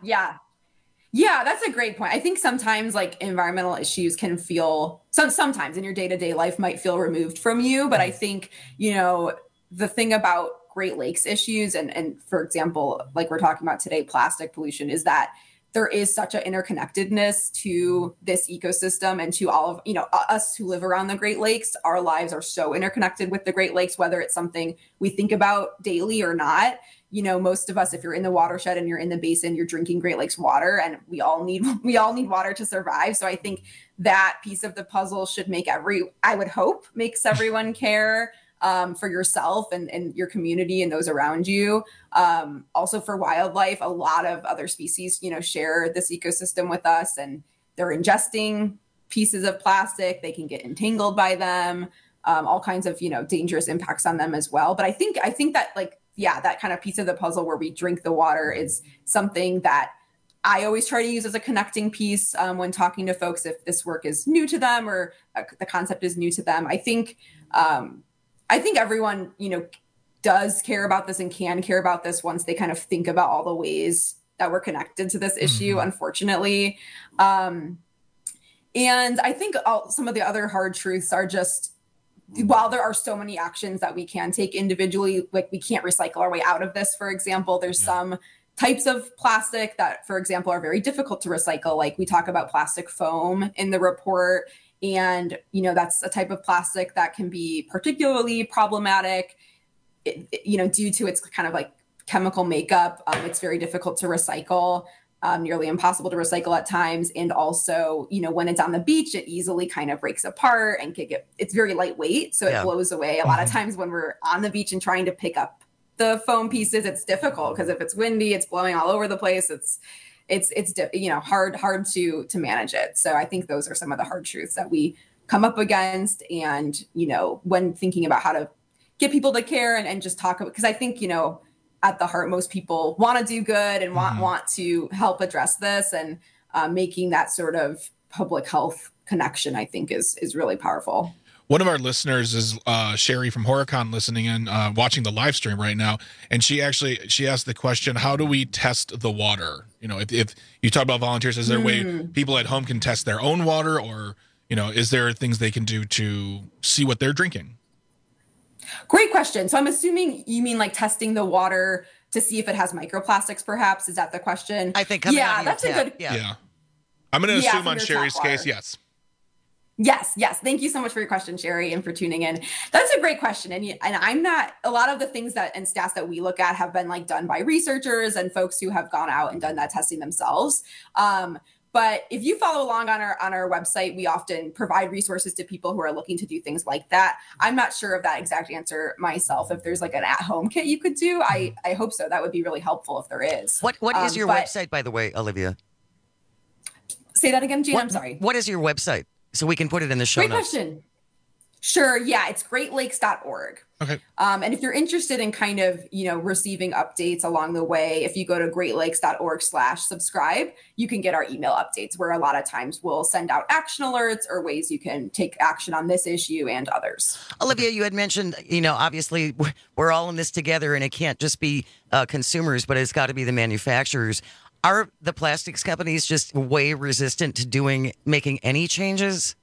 Speaker 9: Yeah, that's a great point. I think sometimes environmental issues can feel, sometimes in your day-to-day life might feel removed from you. But I think, the thing about Great Lakes issues and for example, like we're talking about today, plastic pollution, is that there is such an interconnectedness to this ecosystem and to all of, us who live around the Great Lakes. Our lives are so interconnected with the Great Lakes, whether it's something we think about daily or not. Most of us, if you're in the watershed and you're in the basin, you're drinking Great Lakes water, and we all need water to survive. So I think that piece of the puzzle should makes everyone care for yourself and your community and those around you. Also for wildlife, a lot of other species, share this ecosystem with us, and they're ingesting pieces of plastic. They can get entangled by them, all kinds of, dangerous impacts on them as well. But I think that that kind of piece of the puzzle where we drink the water is something that I always try to use as a connecting piece when talking to folks if this work is new to them or the concept is new to them. I think everyone, does care about this and can care about this once they kind of think about all the ways that we're connected to this issue, unfortunately. And I think some of the other hard truths are just, while there are so many actions that we can take individually, we can't recycle our way out of this, for example. There's some types of plastic that, for example, are very difficult to recycle. Like we talk about plastic foam in the report. And, that's a type of plastic that can be particularly problematic, due to its kind of chemical makeup. It's very difficult to recycle, nearly impossible to recycle at times. And also, when it's on the beach, it easily kind of breaks apart and it's very lightweight. So it blows away. A lot of times when we're on the beach and trying to pick up the foam pieces, it's difficult because if it's windy, it's blowing all over the place. It's hard to manage it. So I think those are some of the hard truths that we come up against. And, when thinking about how to get people to care and just talk about, because I think, at the heart, most people want to do good and want to help address this, and making that sort of public health connection, I think is really powerful.
Speaker 22: One of our listeners is Sherry from HorrorCon, listening in, watching the live stream right now. And she asked the question, how do we test the water? If you talk about volunteers, is there a way people at home can test their own water, or, is there things they can do to see what they're drinking?
Speaker 9: Great question. So I'm assuming you mean like testing the water to see if it has microplastics, perhaps? Is that the question?
Speaker 21: I think.
Speaker 9: That's a good.
Speaker 22: Yeah. I'm going to assume on
Speaker 9: from your
Speaker 22: Sherry's
Speaker 9: tap
Speaker 22: case,
Speaker 9: water.
Speaker 22: yes.
Speaker 9: Yes. Thank you so much for your question, Sherry, and for tuning in. That's a great question. And I'm not, a lot of the things that and stats that we look at have been like done by researchers and folks who have gone out and done that testing themselves. But if you follow along on our website, we often provide resources to people who are looking to do things like that. I'm not sure of that exact answer myself. If there's like an at-home kit you could do, I hope so. That would be really helpful if there is.
Speaker 21: What is your website, by the way, Olivia?
Speaker 9: Say that again, Gina. I'm sorry.
Speaker 21: What is your website? So we can put it in the show
Speaker 9: Great
Speaker 21: notes.
Speaker 9: question. Sure. Yeah, it's greatlakes.org.
Speaker 22: Okay.
Speaker 9: And if you're interested in kind of, receiving updates along the way, if you go to greatlakes.org/subscribe, you can get our email updates where a lot of times we'll send out action alerts or ways you can take action on this issue and others.
Speaker 21: Olivia, you had mentioned, obviously we're all in this together and it can't just be consumers, but it's got to be the manufacturers. Are the plastics companies just way resistant to making any changes?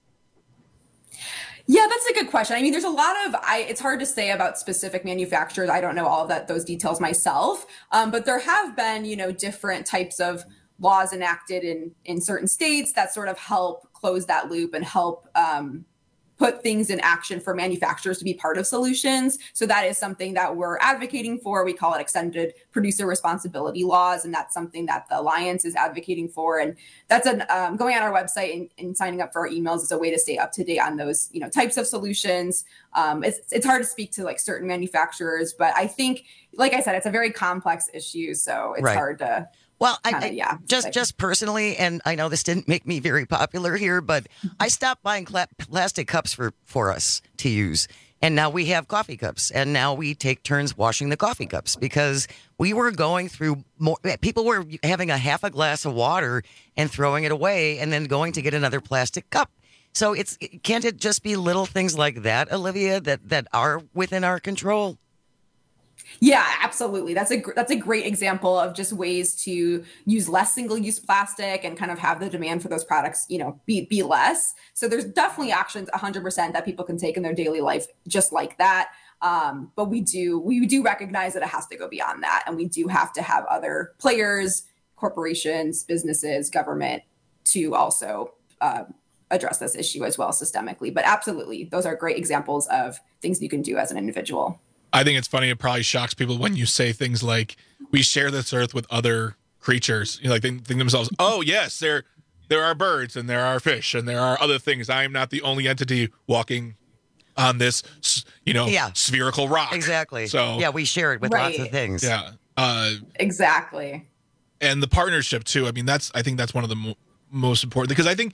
Speaker 9: Yeah, that's a good question. I mean, there's a lot of, it's hard to say about specific manufacturers. I don't know all of those details myself. But there have been, different types of laws enacted in certain states that sort of help close that loop and help put things in action for manufacturers to be part of solutions. So that is something that we're advocating for. We call it extended producer responsibility laws. And that's something that the Alliance is advocating for. And that's going on our website and signing up for our emails is a way to stay up to date on those, types of solutions. It's hard to speak to like certain manufacturers, but I think, like I said, it's a very complex issue. So it's hard to.
Speaker 21: Well, just personally, and I know this didn't make me very popular here, but I stopped buying plastic cups for us to use. And now we have coffee cups, and now we take turns washing the coffee cups because we were going through more. People were having a half a glass of water and throwing it away and then going to get another plastic cup. So can't it just be little things like that, Olivia, that are within our control?
Speaker 9: Yeah, absolutely. That's a great example of just ways to use less single-use plastic and kind of have the demand for those products, be less. So there's definitely actions 100% that people can take in their daily life just like that. But we do recognize that it has to go beyond that. And we do have to have other players, corporations, businesses, government to also address this issue as well systemically. But absolutely, those are great examples of things you can do as an individual.
Speaker 22: I think it's funny. It probably shocks people when you say things like, we share this earth with other creatures. They think to themselves, oh, yes, there are birds and there are fish and there are other things. I am not the only entity walking on this, spherical rock.
Speaker 21: Exactly.
Speaker 22: So
Speaker 21: yeah, we share it with lots of things.
Speaker 22: Yeah.
Speaker 9: Exactly.
Speaker 22: And the partnership too. I mean, I think that's one of the most important, because I think,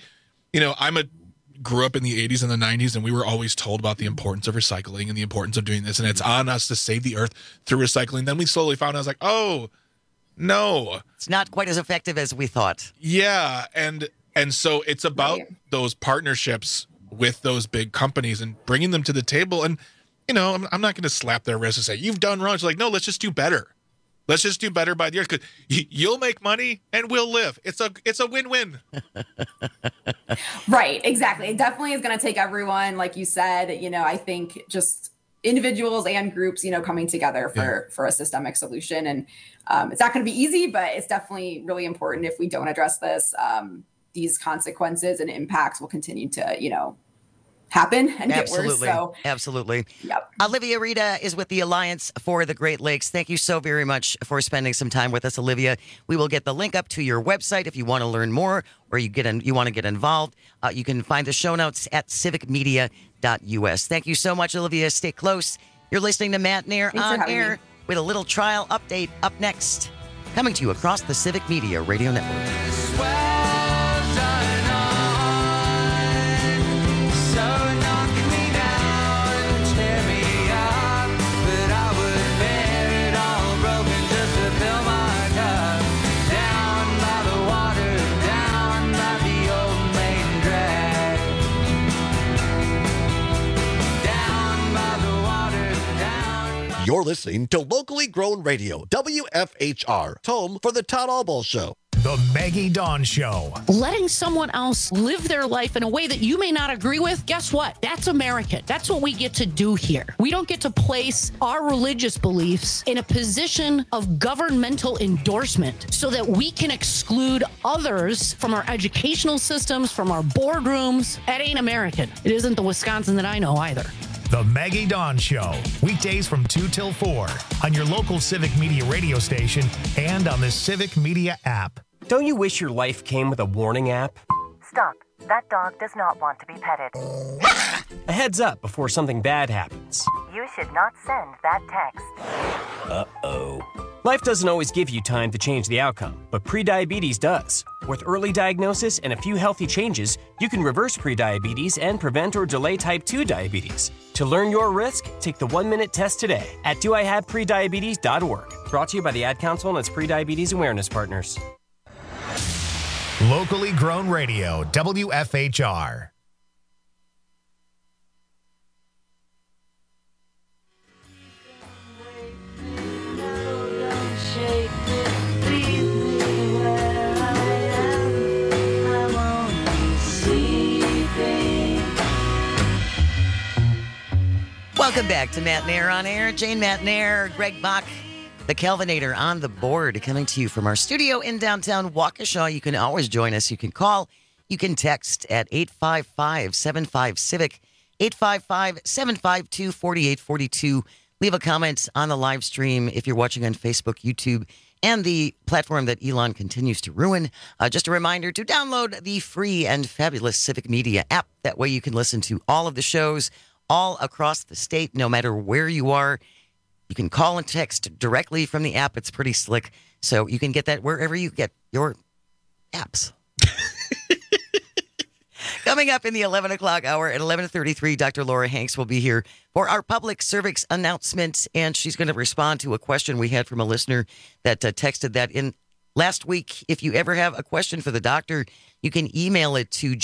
Speaker 22: grew up in the 80s and the 90s, and we were always told about the importance of recycling and the importance of doing this, and it's on us to save the earth through recycling. Then we slowly found out, I was like, oh, no.
Speaker 21: It's not quite as effective as we thought.
Speaker 22: Yeah, and so it's about those partnerships with those big companies and bringing them to the table. And, I'm not going to slap their wrist and say, you've done wrong. It's like, no, let's just do better. Let's just do better by the earth, because you'll make money and we'll live. It's a win-win.
Speaker 9: Right, exactly. It definitely is going to take everyone, like you said. I think just individuals and groups, coming together for a systemic solution. And it's not going to be easy, but it's definitely really important. If we don't address this, these consequences and impacts will continue to, happen and get worse. So
Speaker 21: absolutely.
Speaker 9: Yep.
Speaker 21: Olivia Rita is with the Alliance for the Great Lakes. Thank you so very much for spending some time with us, Olivia. We will get the link up to your website if you want to learn more or you want to get involved. You can find the show notes at civicmedia.us. Thank you so much, Olivia. Stay close. You're listening to Matt Nair on air with a little trial update up next, coming to you across the Civic Media Radio Network.
Speaker 12: You're listening to locally grown radio, WFHR, home for the Todd Albaugh Show.
Speaker 3: The Maggie Dawn Show.
Speaker 12: Letting someone else live their life in a way that you may not agree with, guess what? That's American. That's what we get to do here. We don't get to place our religious beliefs in a position of governmental endorsement so that we can exclude others from our educational systems, from our boardrooms. That ain't American. It isn't the Wisconsin that I know either.
Speaker 3: The Maggie Dawn Show. Weekdays from 2 till 4 on your local Civic Media radio station and on the Civic Media app.
Speaker 13: Don't you wish your life came with a warning app?
Speaker 14: Stop. That dog does not want to be petted.
Speaker 13: A heads up before something bad happens.
Speaker 14: You should not send that text.
Speaker 13: Uh-oh. Life doesn't always give you time to change the outcome, but prediabetes does. With early diagnosis and a few healthy changes, you can reverse prediabetes and prevent or delay type 2 diabetes. To learn your risk, take the 1-minute test today at doihaveprediabetes.org. Brought to you by the Ad Council and its prediabetes awareness partners.
Speaker 3: Locally grown radio, WFHR.
Speaker 21: Welcome back to Matt Nair on Air. Jane Matt Nair, Greg Bach, the Kelvinator on the board, coming to you from our studio in downtown Waukesha. You can always join us. You can call. You can text at 855-75-CIVIC, 855-752-4842. Leave a comment on the live stream if you're watching on Facebook, YouTube, and the platform that Elon continues to ruin. Just a reminder to download the free and fabulous Civic Media app. That way you can listen to all of the shows all across the state, no matter where you are. You can call and text directly from the app. It's pretty slick. So you can get that wherever you get your apps. Coming up in the 11 o'clock hour at 11:33, Dr. Laura Hanks will be here for our public service announcement, and she's going to respond to a question we had from a listener that texted that in last week. If you ever have a question for the doctor, you can email it to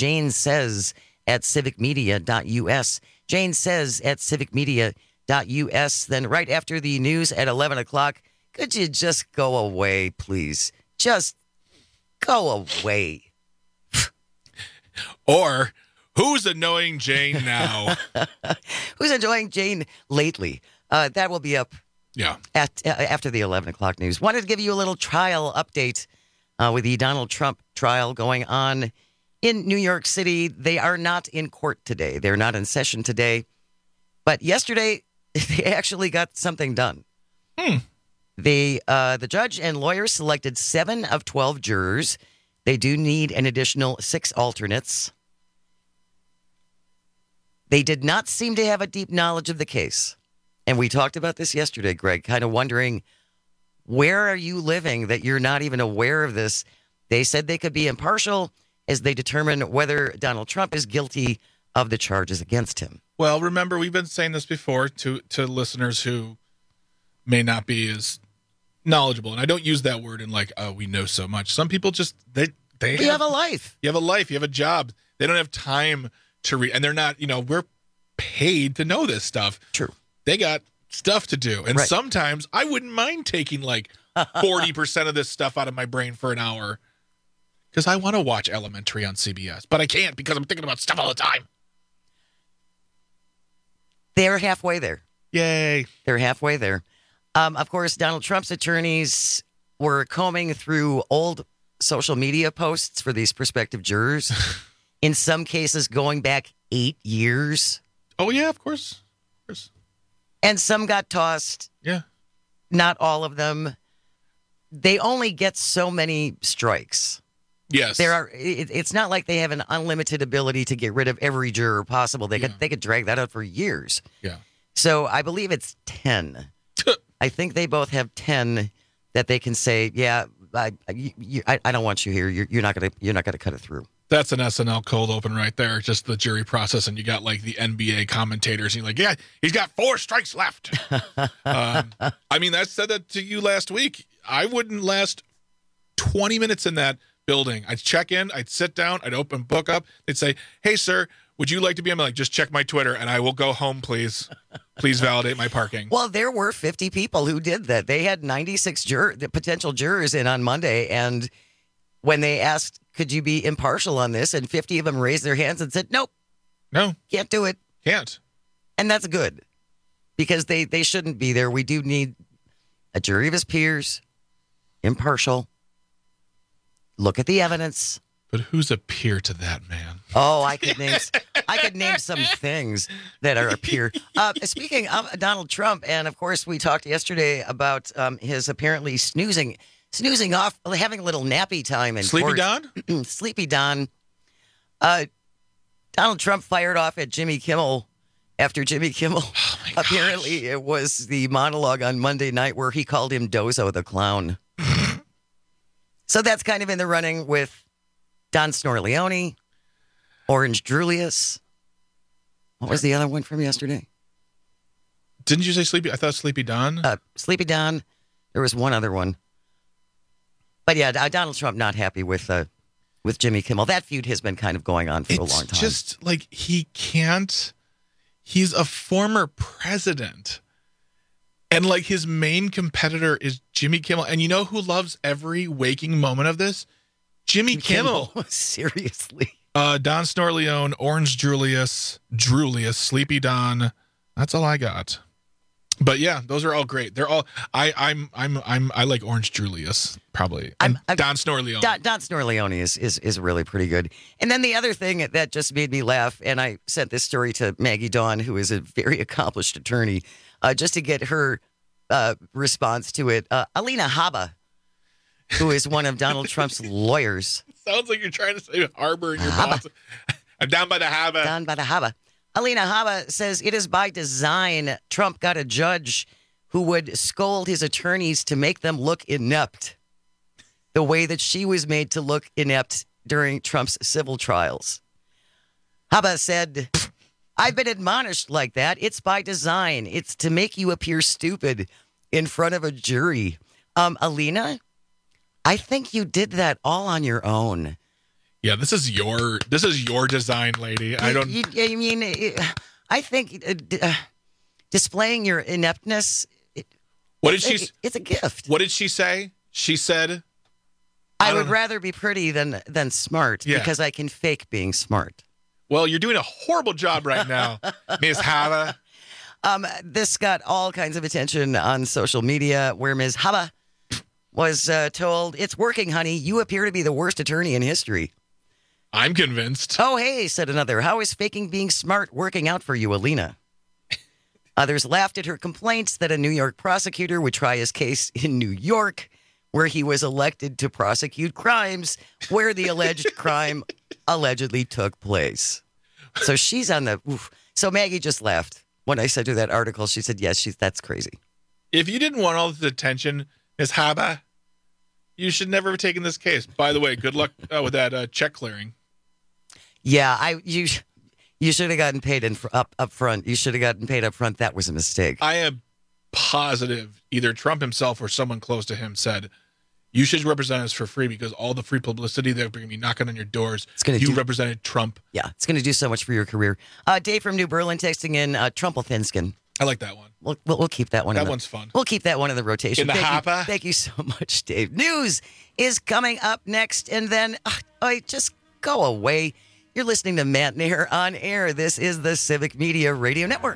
Speaker 21: janesays@civicmedia.us. Jane says at civicmedia.us. Then right after the news at 11 o'clock, could you just go away, please? Just go away.
Speaker 22: Or, who's annoying Jane now?
Speaker 21: Who's annoying Jane lately? That will be up after the 11 o'clock news. Wanted to give you a little trial update with the Donald Trump trial going on in New York City. They are not in court today. They're not in session today. But yesterday, they actually got something done. The judge and lawyers selected 7 of 12 jurors. They do need an additional 6 alternates. They did not seem to have a deep knowledge of the case. And we talked about this yesterday, Greg, kind of wondering, where are you living that you're not even aware of this? They said they could be impartial as they determine whether Donald Trump is guilty of the charges against him.
Speaker 22: Well, remember, we've been saying this before to listeners who may not be as knowledgeable. And I don't use that word in like, oh, we know so much. Some people just, they
Speaker 21: have a life.
Speaker 22: You have a life. You have a job. They don't have time to read. And they're not, we're paid to know this stuff.
Speaker 21: True.
Speaker 22: They got stuff to do. And
Speaker 21: Right.
Speaker 22: sometimes I wouldn't mind taking like 40% of this stuff out of my brain for an hour because I want to watch Elementary on CBS. But I can't because I'm thinking about stuff all the time.
Speaker 21: They're halfway there.
Speaker 22: Yay.
Speaker 21: They're halfway there. Of course, Donald Trump's attorneys were combing through old social media posts for these prospective jurors. In some cases, going back 8 years.
Speaker 22: Oh, yeah, of course.
Speaker 21: And some got tossed.
Speaker 22: Yeah.
Speaker 21: Not all of them. They only get so many strikes.
Speaker 22: Yes.
Speaker 21: It's not like they have an unlimited ability to get rid of every juror possible. They could drag that out for years.
Speaker 22: Yeah.
Speaker 21: So I believe it's 10. I think they both have 10 that they can say, yeah, I don't want you here. You're not gonna cut it through.
Speaker 22: That's an SNL cold open right there. Just the jury process, and you got like the NBA commentators, and you're like, yeah, he's got 4 strikes left. I said that to you last week. I wouldn't last 20 minutes in that building. I'd check in, I'd sit down, I'd open book up. They'd say, hey, sir, would you like to be? I'm like, just check my Twitter, and I will go home, please. Please validate my parking.
Speaker 21: Well, there were 50 people who did that. They had 96 potential jurors in on Monday, and when they asked, could you be impartial on this? And 50 of them raised their hands and said, nope.
Speaker 22: No.
Speaker 21: Can't do it.
Speaker 22: Can't.
Speaker 21: And that's good because they shouldn't be there. We do need a jury of his peers, impartial, look at the evidence.
Speaker 22: But who's a peer to that man?
Speaker 21: Oh, I could name some things that are a peer. Speaking of Donald Trump, and of course, we talked yesterday about his apparently snoozing off, having a little nappy time in
Speaker 22: Sleepy
Speaker 21: court.
Speaker 22: Don?
Speaker 21: Sleepy Don. Donald Trump fired off at Jimmy Kimmel after Jimmy Kimmel.
Speaker 22: Oh
Speaker 21: Apparently, it was the monologue on Monday night where he called him Dozo the Clown. So that's kind of in the running with Don Snorleone, Orange Julius. What was the other one from yesterday?
Speaker 22: Didn't you say Sleepy? I thought Sleepy Don.
Speaker 21: Sleepy Don. There was one other one. But yeah, Donald Trump not happy with Jimmy Kimmel. That feud has been kind of going on for a long time.
Speaker 22: It's just like he can't. He's a former president. And like his main competitor is Jimmy Kimmel. And you know who loves every waking moment of this? Jimmy Kimmel.
Speaker 21: Seriously.
Speaker 22: Don Snorleone, Orange Julius, Sleepy Don. That's all I got. But yeah, those are all great. They're all I like Orange Julius probably. And Don Snorleone.
Speaker 21: Don Snorleone is really pretty good. And then the other thing that just made me laugh, and I sent this story to Maggie Dawn, who is a very accomplished attorney, just to get her response to it. Alina Habba, who is one of Donald Trump's lawyers.
Speaker 22: Sounds like you're trying to say Harbor in your boss. I'm down by the Habba.
Speaker 21: Down by the Habba. Alina Habba says it is by design Trump got a judge who would scold his attorneys to make them look inept, the way that she was made to look inept during Trump's civil trials. Habba said, I've been admonished like that. It's by design. It's to make you appear stupid in front of a jury. Alina, I think you did that all on your own.
Speaker 22: Yeah, this is your design, lady. I
Speaker 21: think displaying your ineptness. It's a gift.
Speaker 22: What did she say? She said,
Speaker 21: "I would rather be pretty than smart because I can fake being smart."
Speaker 22: Well, you're doing a horrible job right now, Ms. Habba.
Speaker 21: This got all kinds of attention on social media, where Ms. Habba was told, "It's working, honey. You appear to be the worst attorney in history."
Speaker 22: I'm convinced.
Speaker 21: Oh, hey, said another. How is faking being smart working out for you, Alina? Others laughed at her complaints that a New York prosecutor would try his case in New York, where he was elected to prosecute crimes where the alleged crime allegedly took place. So she's on the... Oof. So Maggie just laughed. When I sent her that article, she said, yes, that's crazy.
Speaker 22: If you didn't want all this attention, Ms. Habba, you should never have taken this case. By the way, good luck with that check clearing.
Speaker 21: Yeah, you should have gotten paid up front. You should have gotten paid up front. That was a mistake.
Speaker 22: I am positive either Trump himself or someone close to him said, you should represent us for free because all the free publicity they're going to be knocking on your doors. Represented Trump.
Speaker 21: Yeah, it's going to do so much for your career. Dave from New Berlin texting in Trumpelfinskin.
Speaker 22: I like that one.
Speaker 21: We'll keep that one.
Speaker 22: That one's fun.
Speaker 21: We'll keep that one in the rotation.
Speaker 22: In the Habba.
Speaker 21: Thank you so much, Dave. News is coming up next, and then just go away. You're listening to Matt Nair on air. This is the Civic Media Radio Network.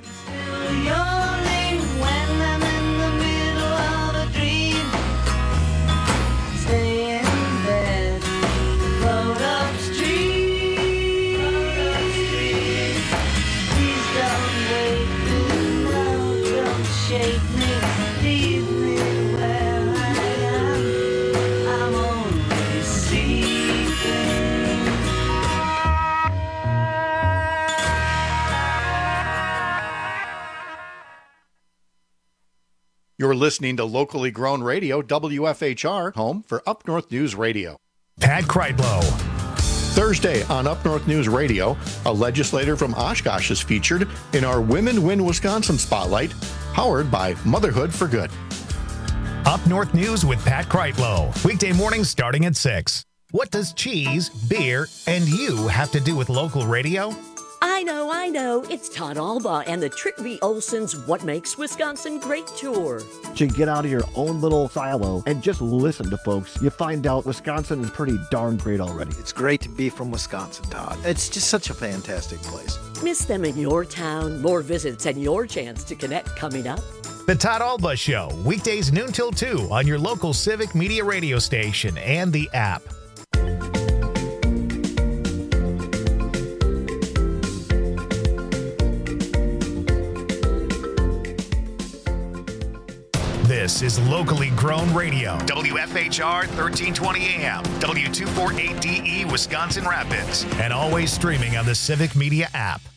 Speaker 1: You're listening to locally grown radio, WFHR, home for Up North News Radio.
Speaker 3: Pat Kreitlow.
Speaker 1: Thursday on Up North News Radio, a legislator from Oshkosh is featured in our Women Win Wisconsin Spotlight, powered by Motherhood for Good.
Speaker 3: Up North News with Pat Kreitlow. Weekday mornings starting at 6. What does cheese, beer, and you have to do with local radio?
Speaker 4: I know. It's Todd Alba and the Trick V. Olson's What Makes Wisconsin Great tour.
Speaker 7: To get out of your own little silo and just listen to folks, you find out Wisconsin is pretty darn great already.
Speaker 15: It's great to be from Wisconsin, Todd. It's just such a fantastic place.
Speaker 4: Miss them in your town. More visits and your chance to connect coming up.
Speaker 3: The Todd Alba Show, weekdays noon till 2 on your local Civic Media radio station and the app. This is locally grown radio. WFHR 1320 AM, W248DE Wisconsin Rapids, and always streaming on the Civic Media app.